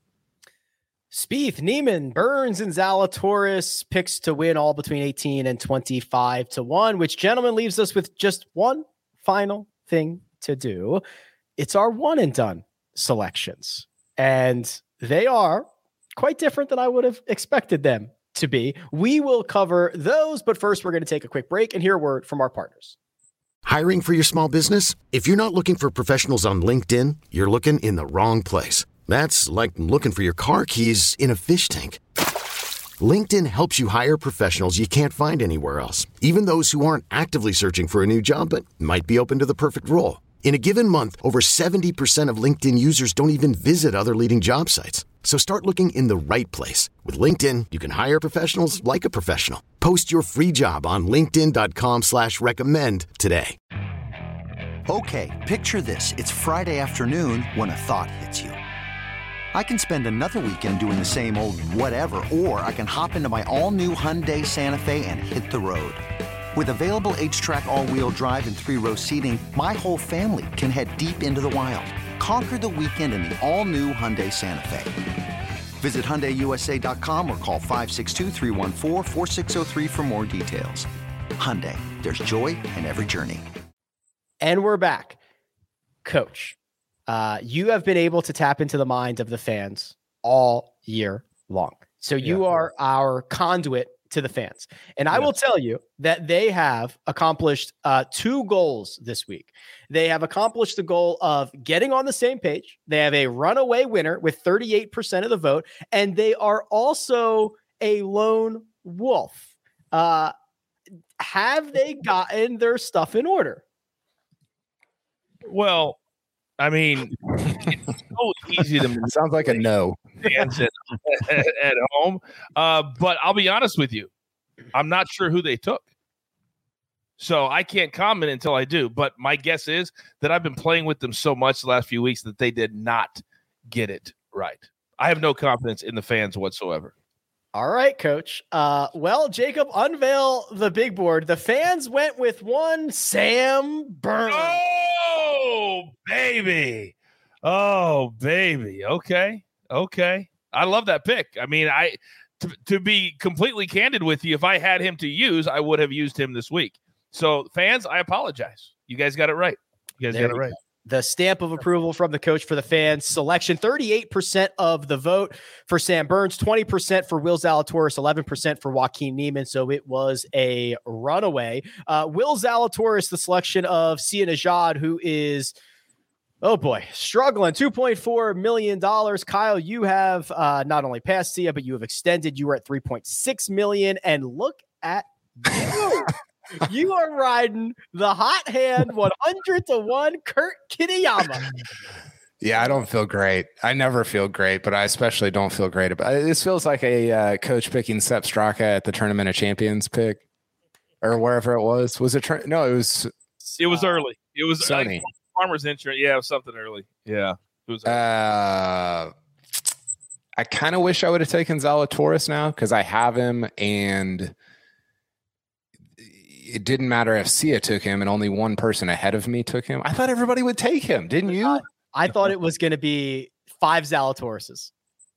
Spieth, Niemann, Burns, and Zalatoris picks to win all between eighteen and twenty-five to one, which, gentlemen, leaves us with just one final thing to do. It's our one and done selections. And they are quite different than I would have expected them to be. We will cover those, but first we're going to take a quick break and hear a word from our partners. Hiring for your small business? If you're not looking for professionals on LinkedIn, you're looking in the wrong place. That's like looking for your car keys in a fish tank. LinkedIn helps you hire professionals you can't find anywhere else, even those who aren't actively searching for a new job but might be open to the perfect role. In a given month, over seventy percent of LinkedIn users don't even visit other leading job sites. So start looking in the right place. With LinkedIn, you can hire professionals like a professional. Post your free job on linkedin.com slash recommend today. Okay, picture this. It's Friday afternoon when a thought hits you. I can spend another weekend doing the same old whatever, or I can hop into my all-new Hyundai Santa Fe and hit the road. With available H-Track all-wheel drive and three-row seating, my whole family can head deep into the wild. Conquer the weekend in the all-new Hyundai Santa Fe. Visit Hyundai U S A dot com or call five six two, three one four, four six zero three for more details. Hyundai, there's joy in every journey. And we're back. Coach, uh, you have been able to tap into the mind of the fans all year long. So you yeah. are our conduit to the fans. And I yes. will tell you that they have accomplished uh, two goals this week. They have accomplished the goal of getting on the same page. They have a runaway winner with thirty-eight percent of the vote, and they are also a lone wolf. Uh, have they gotten their stuff in order? Well, I mean, it's so easy to sounds like a no. Fans at, at, at home, uh, but I'll be honest with you, I'm not sure who they took, so I can't comment until I do. But my guess is that I've been playing with them so much the last few weeks that they did not get it right. I have no confidence in the fans whatsoever. All right, Coach. Uh, well, Jacob, unveil the big board. The fans went with one Sam Burns. Oh, baby. Oh, baby. Okay. Okay. I love that pick. I mean, I to, to be completely candid with you, if I had him to use, I would have used him this week. So, fans, I apologize. You guys got it right. You guys there got it right. Go. The stamp of approval from the coach for the fans selection. thirty-eight percent of the vote for Sam Burns, twenty percent for Will Zalatoris, eleven percent for Joaquin Niemann. So it was a runaway. Uh, Will Zalatoris, the selection of Sia Nejad, who is, oh boy, struggling. two point four million dollars. Kyle, you have uh, not only passed Sia, but you have extended. You were at three point six million dollars. And look at you. You are riding the hot hand one hundred to one Kurt Kitayama. Yeah, I don't feel great. I never feel great, but I especially don't feel great about it. This feels like a uh, coach picking Sepp Straka at the Tournament of Champions pick or wherever it was. Was it? Tra- no, it was. It was uh, early. It was Sony. Like Farmers Insurance. Yeah, it was something early. Yeah. It was early. Uh, I kind of wish I would have taken Zalatoris now because I have him, and it didn't matter if Sia took him and only one person ahead of me took him. I thought everybody would take him, didn't you? I thought it was going to be five Zalatorises.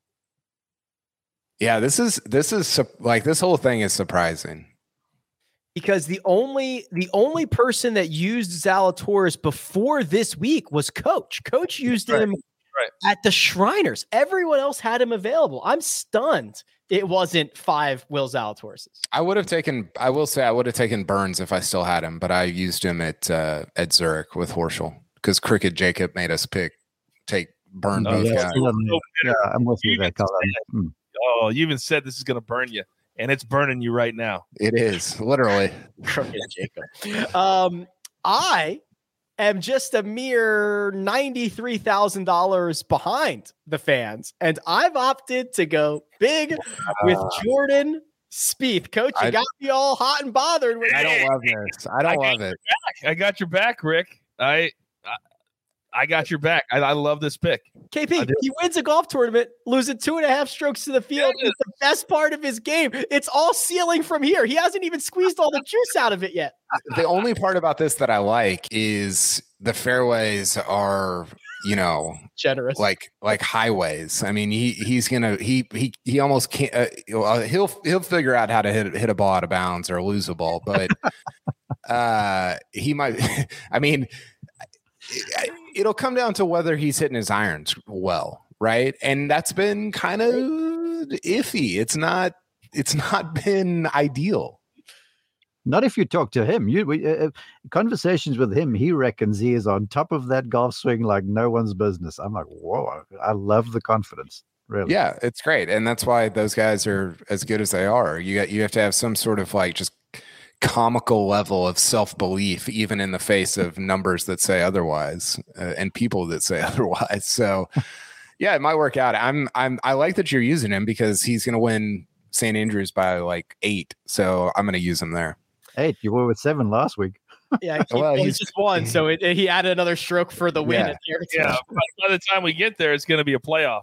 Yeah, this is this is like this whole thing is surprising. Because the only the only person that used Zalatoris before this week was Coach. Coach used Right. him Right. at the Shriners. Everyone else had him available. I'm stunned it wasn't five Will Zalatorises. I would have taken. I will say I would have taken Burns if I still had him, but I used him at uh, at Zurich with Horschel because Cricket Jacob made us pick take burn Oh, both yeah, guys. yeah, I'm with you there, Colin. Mm. Oh, you even said this is going to burn you, and it's burning you right now. It is literally. Crooked Jacob. Um, I am just a mere ninety-three thousand dollars behind the fans, and I've opted to go big with Jordan Spieth. Coach, you I- got me all hot and bothered. With I don't love this. I don't love it. I got your back, Rick. I I, I got your back. I, I love this pick. K P, he wins a golf tournament, losing two and a half strokes to the field. Yes. It's the best part of his game. It's all ceiling from here. He hasn't even squeezed all the juice out of it yet. The only part about this that I like is the fairways are, you know, Generous. like like highways. I mean, he he's gonna he he he almost can't. Uh, well, he'll he'll figure out how to hit hit a ball out of bounds or lose a ball, but uh, he might. I mean, it, it'll come down to whether he's hitting his irons well, right? And that's been kind of iffy. It's not. It's not been ideal. Not if you talk to him. You we, uh, conversations with him, he reckons he is on top of that golf swing like no one's business. I'm like, whoa! I love the confidence. Really? Yeah, it's great, and that's why those guys are as good as they are. You got you have to have some sort of like just comical level of self belief, even in the face of numbers that say otherwise uh, and people that say otherwise. So, yeah, it might work out. I'm I'm I like that you're using him because he's going to win Saint Andrews by like eight. So I'm going to use him there. Eight. You were with seven last week. Yeah, he, Well, well, he he's- just won, so it, he added another stroke for the win. Yeah. At the Yeah, by, by the time we get there, it's going to be a playoff.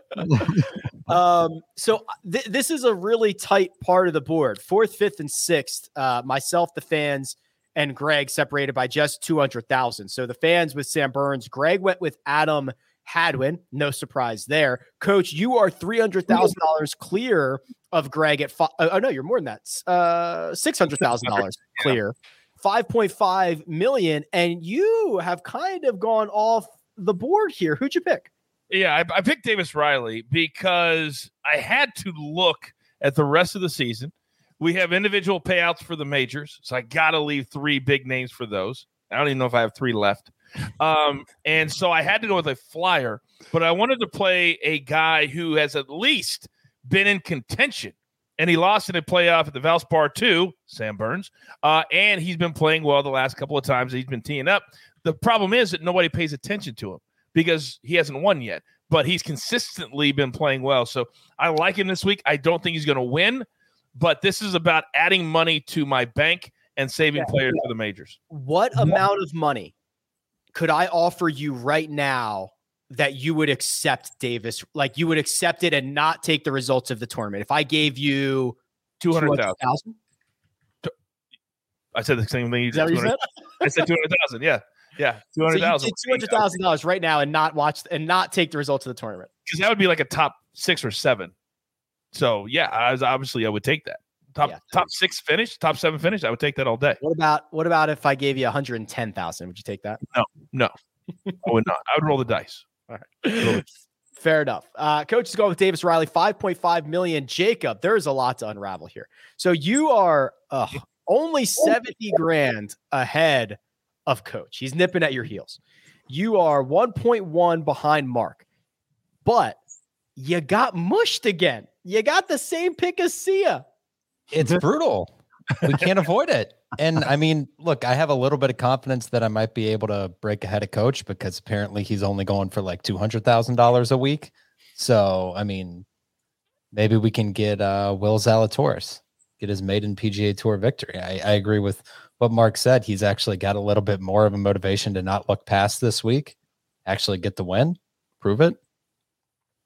Um, so th- this is a really tight part of the board. Fourth, fifth, and sixth. Uh, myself, the fans, and Greg separated by just two hundred thousand. So the fans with Sam Burns, Greg went with Adam Hadwin. No surprise there. Coach, you are three hundred thousand dollars clear of Greg at five. Oh, no, you're more than that. Uh, six hundred thousand dollars clear, five point five million. And you have kind of gone off the board here. Who'd you pick? Yeah, I, I picked Davis Riley because I had to look at the rest of the season. We have individual payouts for the majors, so I got to leave three big names for those. I don't even know if I have three left. Um, and so I had to go with a flyer, but I wanted to play a guy who has at least been in contention. And he lost in a playoff at the Valspar two, Sam Burns, uh, and he's been playing well the last couple of times he's been teeing up. The problem is that nobody pays attention to him because he hasn't won yet, but he's consistently been playing well. So I like him this week. I don't think he's going to win, but this is about adding money to my bank and saving Yeah. players for the majors. What amount of money could I offer you right now that you would accept, Davis? Like you would accept it and not take the results of the tournament. If I gave you two hundred thousand. two hundred thousand? I said the same thing. You Is that what you said? said? I said two hundred thousand. Yeah. Yeah. two So hundred you thousand. take two hundred thousand dollars right now and not watch and not take the results of the tournament. Because that would be like a top six or seven. So yeah, I was obviously I would take that. Top Yeah. top six finish, top seven finish. I would take that all day. What about what about if I gave you one hundred ten thousand? Would you take that? No, I would not. I would roll the dice. All right. Fair enough. Uh, coach is going with Davis Riley, five point five million. Jacob, there's a lot to unravel here. So you are uh, only seventy grand ahead of Coach. He's nipping at your heels. You are one point one behind Mark, but you got mushed again. You got the same pick as Sia. It's brutal. We can't avoid it. And I mean, look, I have a little bit of confidence that I might be able to break ahead of Coach because apparently he's only going for like two hundred thousand dollars a week. So, I mean, maybe we can get uh, Will Zalatoris, get his maiden P G A Tour victory. I, I agree with what Mark said. He's actually got a little bit more of a motivation to not look past this week, actually get the win, prove it.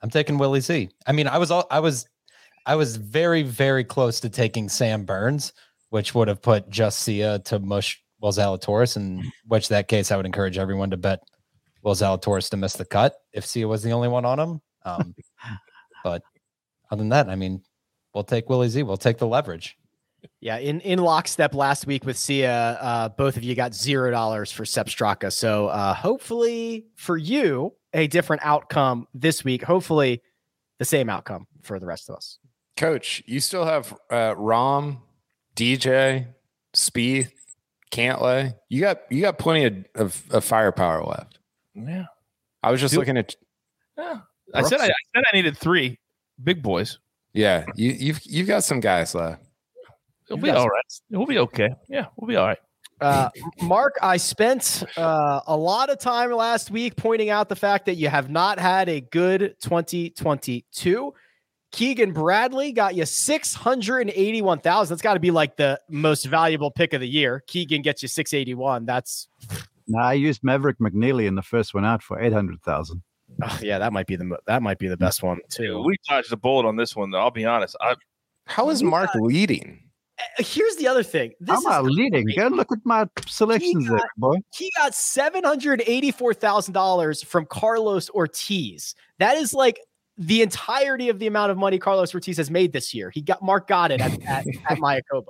I'm taking Willie Z. I mean, I was all I was I was very, very close to taking Sam Burns, which would have put just Sia to mush Will Zalatoris, in which that case I would encourage everyone to bet Will Zalatoris to miss the cut if Sia was the only one on him. Um, but other than that, I mean, we'll take Willie Z. We'll take the leverage. Yeah, in, in lockstep last week with Sia, uh, both of you got zero dollars for Sepp Straka. So uh, hopefully for you, a different outcome this week. Hopefully the same outcome for the rest of us. Coach, you still have uh, Rom, D J, Spieth, Cantlay. You got you got plenty of, of, of firepower left. Yeah, I was just Dude. looking at. Yeah, I said I, I said I needed three big boys. Yeah, you you've you've got some guys left. It'll be all right. We'll be okay. Yeah, we'll be all right. Uh, Mark, I spent uh, a lot of time last week pointing out the fact that you have not had a good twenty twenty-two. Keegan Bradley got you six hundred eighty-one thousand. That's got to be like the most valuable pick of the year. Keegan gets you six eighty-one. That's. No, I used Maverick McNeely in the first one out for eight hundred thousand. Oh, yeah, that might be the that might be the best one too. We dodged a bullet on this one, though. I'll be honest. I, How is Mark got, leading? Here's the other thing. This How am I leading? Go look at my selections got, there, boy. He got seven hundred eighty-four thousand dollars from Carlos Ortiz. That is like the entirety of the amount of money Carlos Ortiz has made this year. He got Mark got it at, at, at Mayakoba.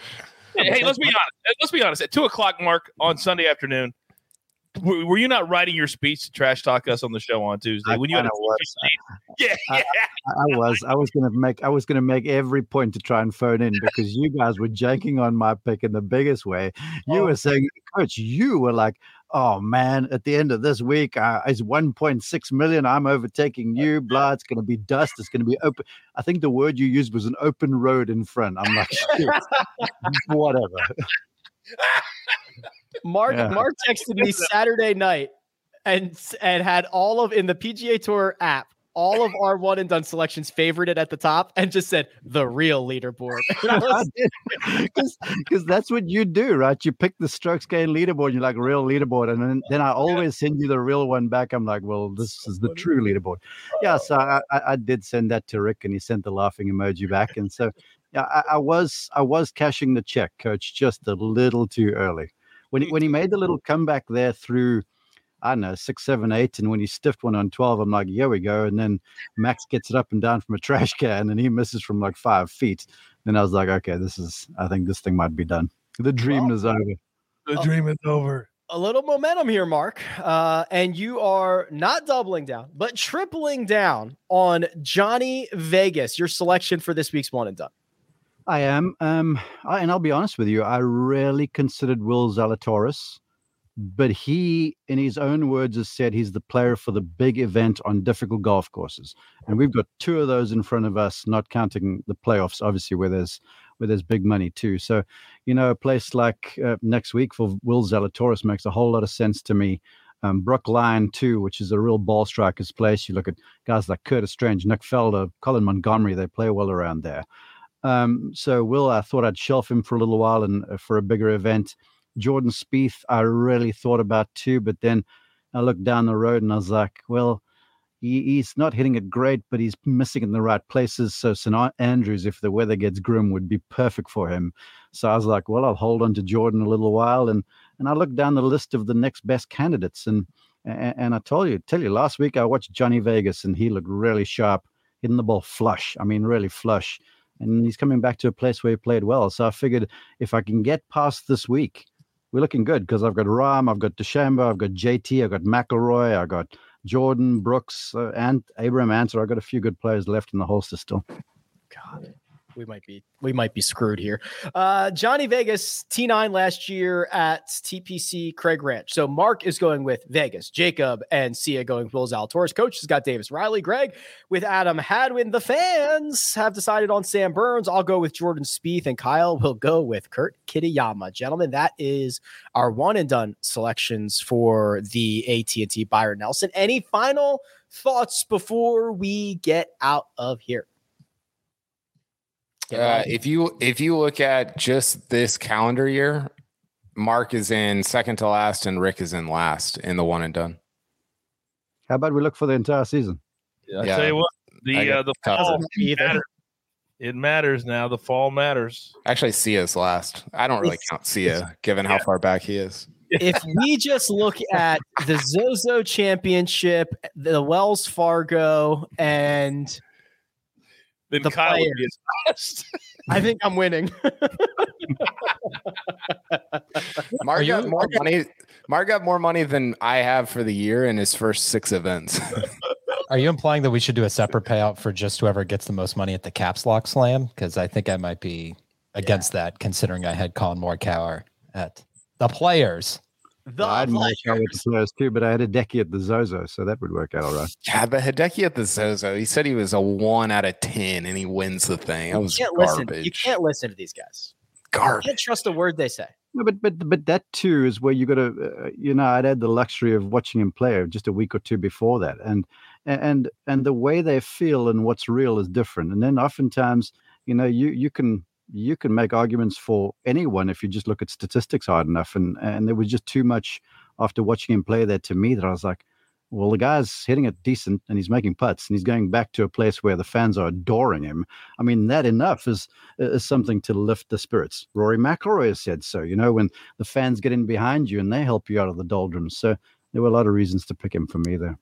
Hey, hey, let's be honest. Let's be honest. At two o'clock, Mark, on Sunday afternoon, were, were you not writing your speech to trash talk us on the show on Tuesday? I when you had a was. yeah, I, yeah. I, I was. I was going to make. I was going to make every point to try and phone in because you guys were janking on my pick in the biggest way. You Oh. were saying, Coach, you were like, "Oh man, at the end of this week, uh, it's one point six million. I'm overtaking you. Blah. It's going to be dust. It's going to be open." I think the word you used was an open road in front. I'm like, shit, whatever. Mark Yeah. Mark texted me Saturday night and and had all of in the P G A Tour app, all of our one and done selections favorited at the top and just said the real leaderboard. Because that's what you do, right? You pick the strokes gain leaderboard, you're like real leaderboard, and then, then I always send you the real one back. I'm like, well, this is the true leaderboard. Yeah, so I, I, I did send that to Rick, and he sent the laughing emoji back, and so yeah, I, I was I was cashing the check, Coach, just a little too early. When he, when he made the little comeback there through, I don't know, six, seven, eight, and when he stiffed one on twelve, I'm like, here we go. And then Max gets it up and down from a trash can, and he misses from like five feet. Then I was like, okay, this is, I think this thing might be done. The dream Well, is over. The dream is over. A little momentum here, Mark. Uh, and you are not doubling down, but tripling down on Johnny Vegas, your selection for this week's one and done. I am. Um, I, and I'll be honest with you, I really considered Will Zalatoris, but he, in his own words, has said he's the player for the big event on difficult golf courses. And we've got two of those in front of us, not counting the playoffs, obviously, where there's where there's big money too. So, you know, a place like uh, next week for Will Zalatoris makes a whole lot of sense to me. Um, Brook Lyon too, which is a real ball striker's place. You look at guys like Curtis Strange, Nick Felder, Colin Montgomery, they play well around there. Um, so Will, I thought I'd shelf him for a little while and uh, for a bigger event. Jordan Spieth, I really thought about too, but then I looked down the road and I was like, well, he, he's not hitting it great, but he's missing in the right places. So Saint Andrews, if the weather gets grim, would be perfect for him. So I was like, well, I'll hold on to Jordan a little while. And and I looked down the list of the next best candidates. And and, and I told you, tell you, last week I watched Johnny Vegas and he looked really sharp, hitting the ball flush. I mean, really flush. And he's coming back to a place where he played well. So I figured if I can get past this week, we're looking good because I've got Rahm, I've got DeChambeau, I've got J T, I've got McIlroy, I've got Jordan, Brooks, uh, and Abraham Ancer. I've got a few good players left in the holster still. God, we might be we might be screwed here. Uh, Johnny Vegas, T nine last year at T P C Craig Ranch. So Mark is going with Vegas, Jacob and Sia going with Will Zalatoris. Coach has got Davis Riley. Greg with Adam Hadwin. The fans have decided on Sam Burns. I'll go with Jordan Spieth, and Kyle will go with Kurt Kitayama. Gentlemen, that is our one and done selections for the A T and T Byron Nelson. Any final thoughts before we get out of here? Uh, if you if you look at just this calendar year, Mark is in second to last and Rick is in last in the one and done. How about we look for the entire season? I Yeah. tell you what, the I uh, get the covered. fall Either. matters. It matters now. The fall matters. Actually, Sia's last. I don't really It's- count Sia, given how yeah. far back he is. If we just look at the Zozo Championship, the Wells Fargo, and Then The Kyle would be players. his last. I think I'm winning. Mark you- got more money. Mark got more money than I have for the year in his first six events. Are you implying that we should do a separate payout for just whoever gets the most money at the Caps Lock Slam? Because I think I might be against that, considering I had Colin Morikawa at the Players. The I had more players. shot with the players too, but I had a decky at the Zozo, so that would work out all right. Yeah, but Hideki at the Zozo, he said he was a one out of ten, and he wins the thing. That You was can't garbage. listen. You can't listen to these guys. You Garbage. can't trust a word they say. No, but but but that too is where you got to, uh, you know, I'd had the luxury of watching him play just a week or two before that, and and and the way they feel and what's real is different. And then oftentimes, you know, you you can you can make arguments for anyone if you just look at statistics hard enough. And and there was just too much after watching him play there to me that I was like, well, the guy's hitting it decent and he's making putts and he's going back to a place where the fans are adoring him. I mean, that enough is is something to lift the spirits. Rory McIlroy has said so, you know, when the fans get in behind you and they help you out of the doldrums. So there were a lot of reasons to pick him for me there.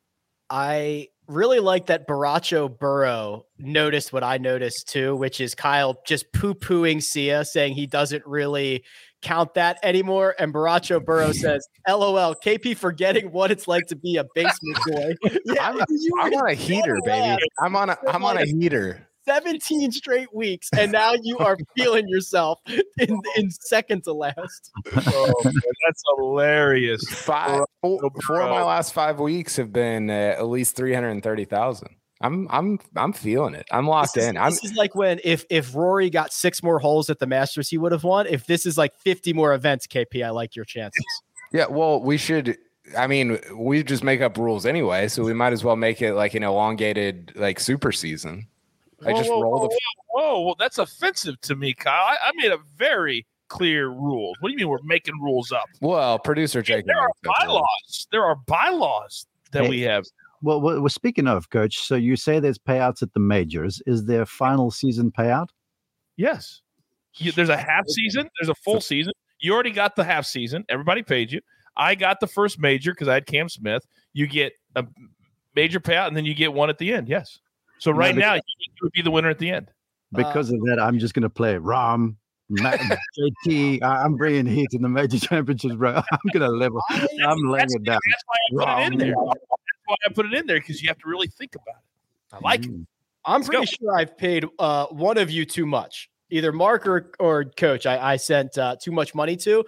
I really like that Baracho Burrow noticed what I noticed too, which is Kyle just poo-pooing Sia, saying he doesn't really count that anymore. And Baracho Burrow says, L O L, K P forgetting what it's like to be a basement boy. Yeah, I'm, you I'm were on a heater, baby. I'm on a I'm on a heater. seventeen straight weeks, and now you are feeling yourself in, in second to last. Oh, man, that's hilarious. Five, four, four of my last five weeks have been uh, at least three hundred and thirty thousand. I'm I'm I'm feeling it. I'm locked This is, in. I'm this is like when if if Rory got six more holes at the Masters, he would have won. If this is like fifty more events, K P, I like your chances. yeah. Well, we should. I mean, we just make up rules anyway, so we might as well make it like an elongated like super season. I just whoa, roll whoa, the. whoa, whoa, whoa, that's offensive to me, Kyle. I, I made a very clear rules. What do you mean we're making rules up? Well, producer Jake. There are bylaws. There are bylaws that Hey. we have. Well, well, well, speaking of, Coach, so you say there's payouts at the majors. Is there final season payout? Yes. You, there's a half season. There's a full season. You already got the half season. Everybody paid you. I got the first major because I had Cam Smith. You get a major payout, and then you get one at the end. Yes. So right No, now, you would be the winner at the end. Because of that, I'm just going to play Rom, Matt, J T. I- I'm bringing heat in the major championships, bro. I'm going to level. I'm laying That's, it down. that's why I put it in there. That's why I put it in there because you have to really think about it. I like it. Mm. I'm Let's pretty go. sure I've paid uh, one of you too much, either Mark or, or Coach. I, I sent uh, too much money to,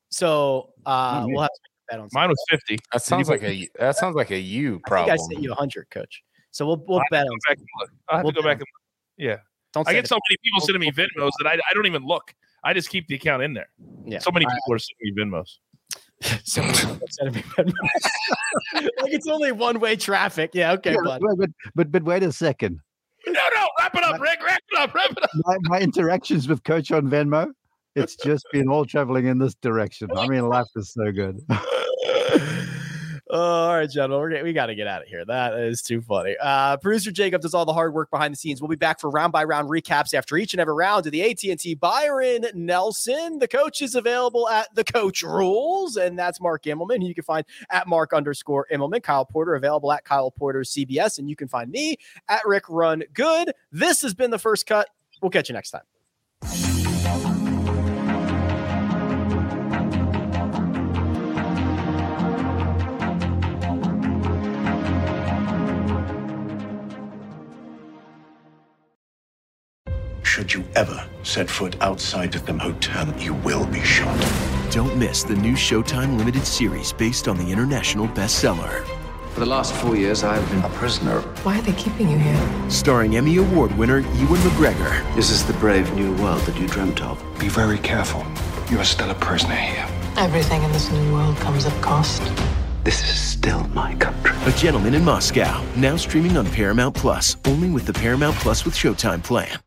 so uh, Mhm. we'll have to make a bet on. Mine was fifty. That sounds like a that sounds like a you I think problem. I sent you a hundred, Coach. So we'll we'll I'll have bet to on. go back and look. I'll have We'll to go bet back on- and look. Yeah. Don't I send get it. so many people sending me Venmos that I, I don't even look. I just keep the account in there. Yeah. So many people are sending me Venmos. So many people sending me Venmos. Like it's only one way traffic. Yeah. Okay, Yeah, bud. but, but, but, but wait a second. No, no, wrap it up, Rick. Wrap it up. Wrap it up. My, my interactions with Coach on Venmo, it's just been all traveling in this direction. I mean, life is so good. Oh, all right, gentlemen, we're, we got to get out of here. That is too funny. Uh, Producer Jacob does all the hard work behind the scenes. We'll be back for round by round recaps after each and every round of the A T and T Byron Nelson. The coach is available at the Coach Rules, and that's Mark Immelman, who you can find at Mark underscore Immelman. Kyle Porter available at Kyle Porter C B S, and you can find me at Rick Run Good. This has been The First Cut. We'll catch you next time. Should you ever set foot outside of the hotel, you will be shot. Don't miss the new Showtime limited series based on the international bestseller. For the last four years, I've been a prisoner. Why are they keeping you here? Starring Emmy Award winner Ewan McGregor. This is the brave new world that you dreamt of. Be very careful. You are still a prisoner here. Everything in this new world comes at cost. This is still my country. A Gentleman in Moscow, now streaming on Paramount Plus, only with the Paramount Plus with Showtime plan.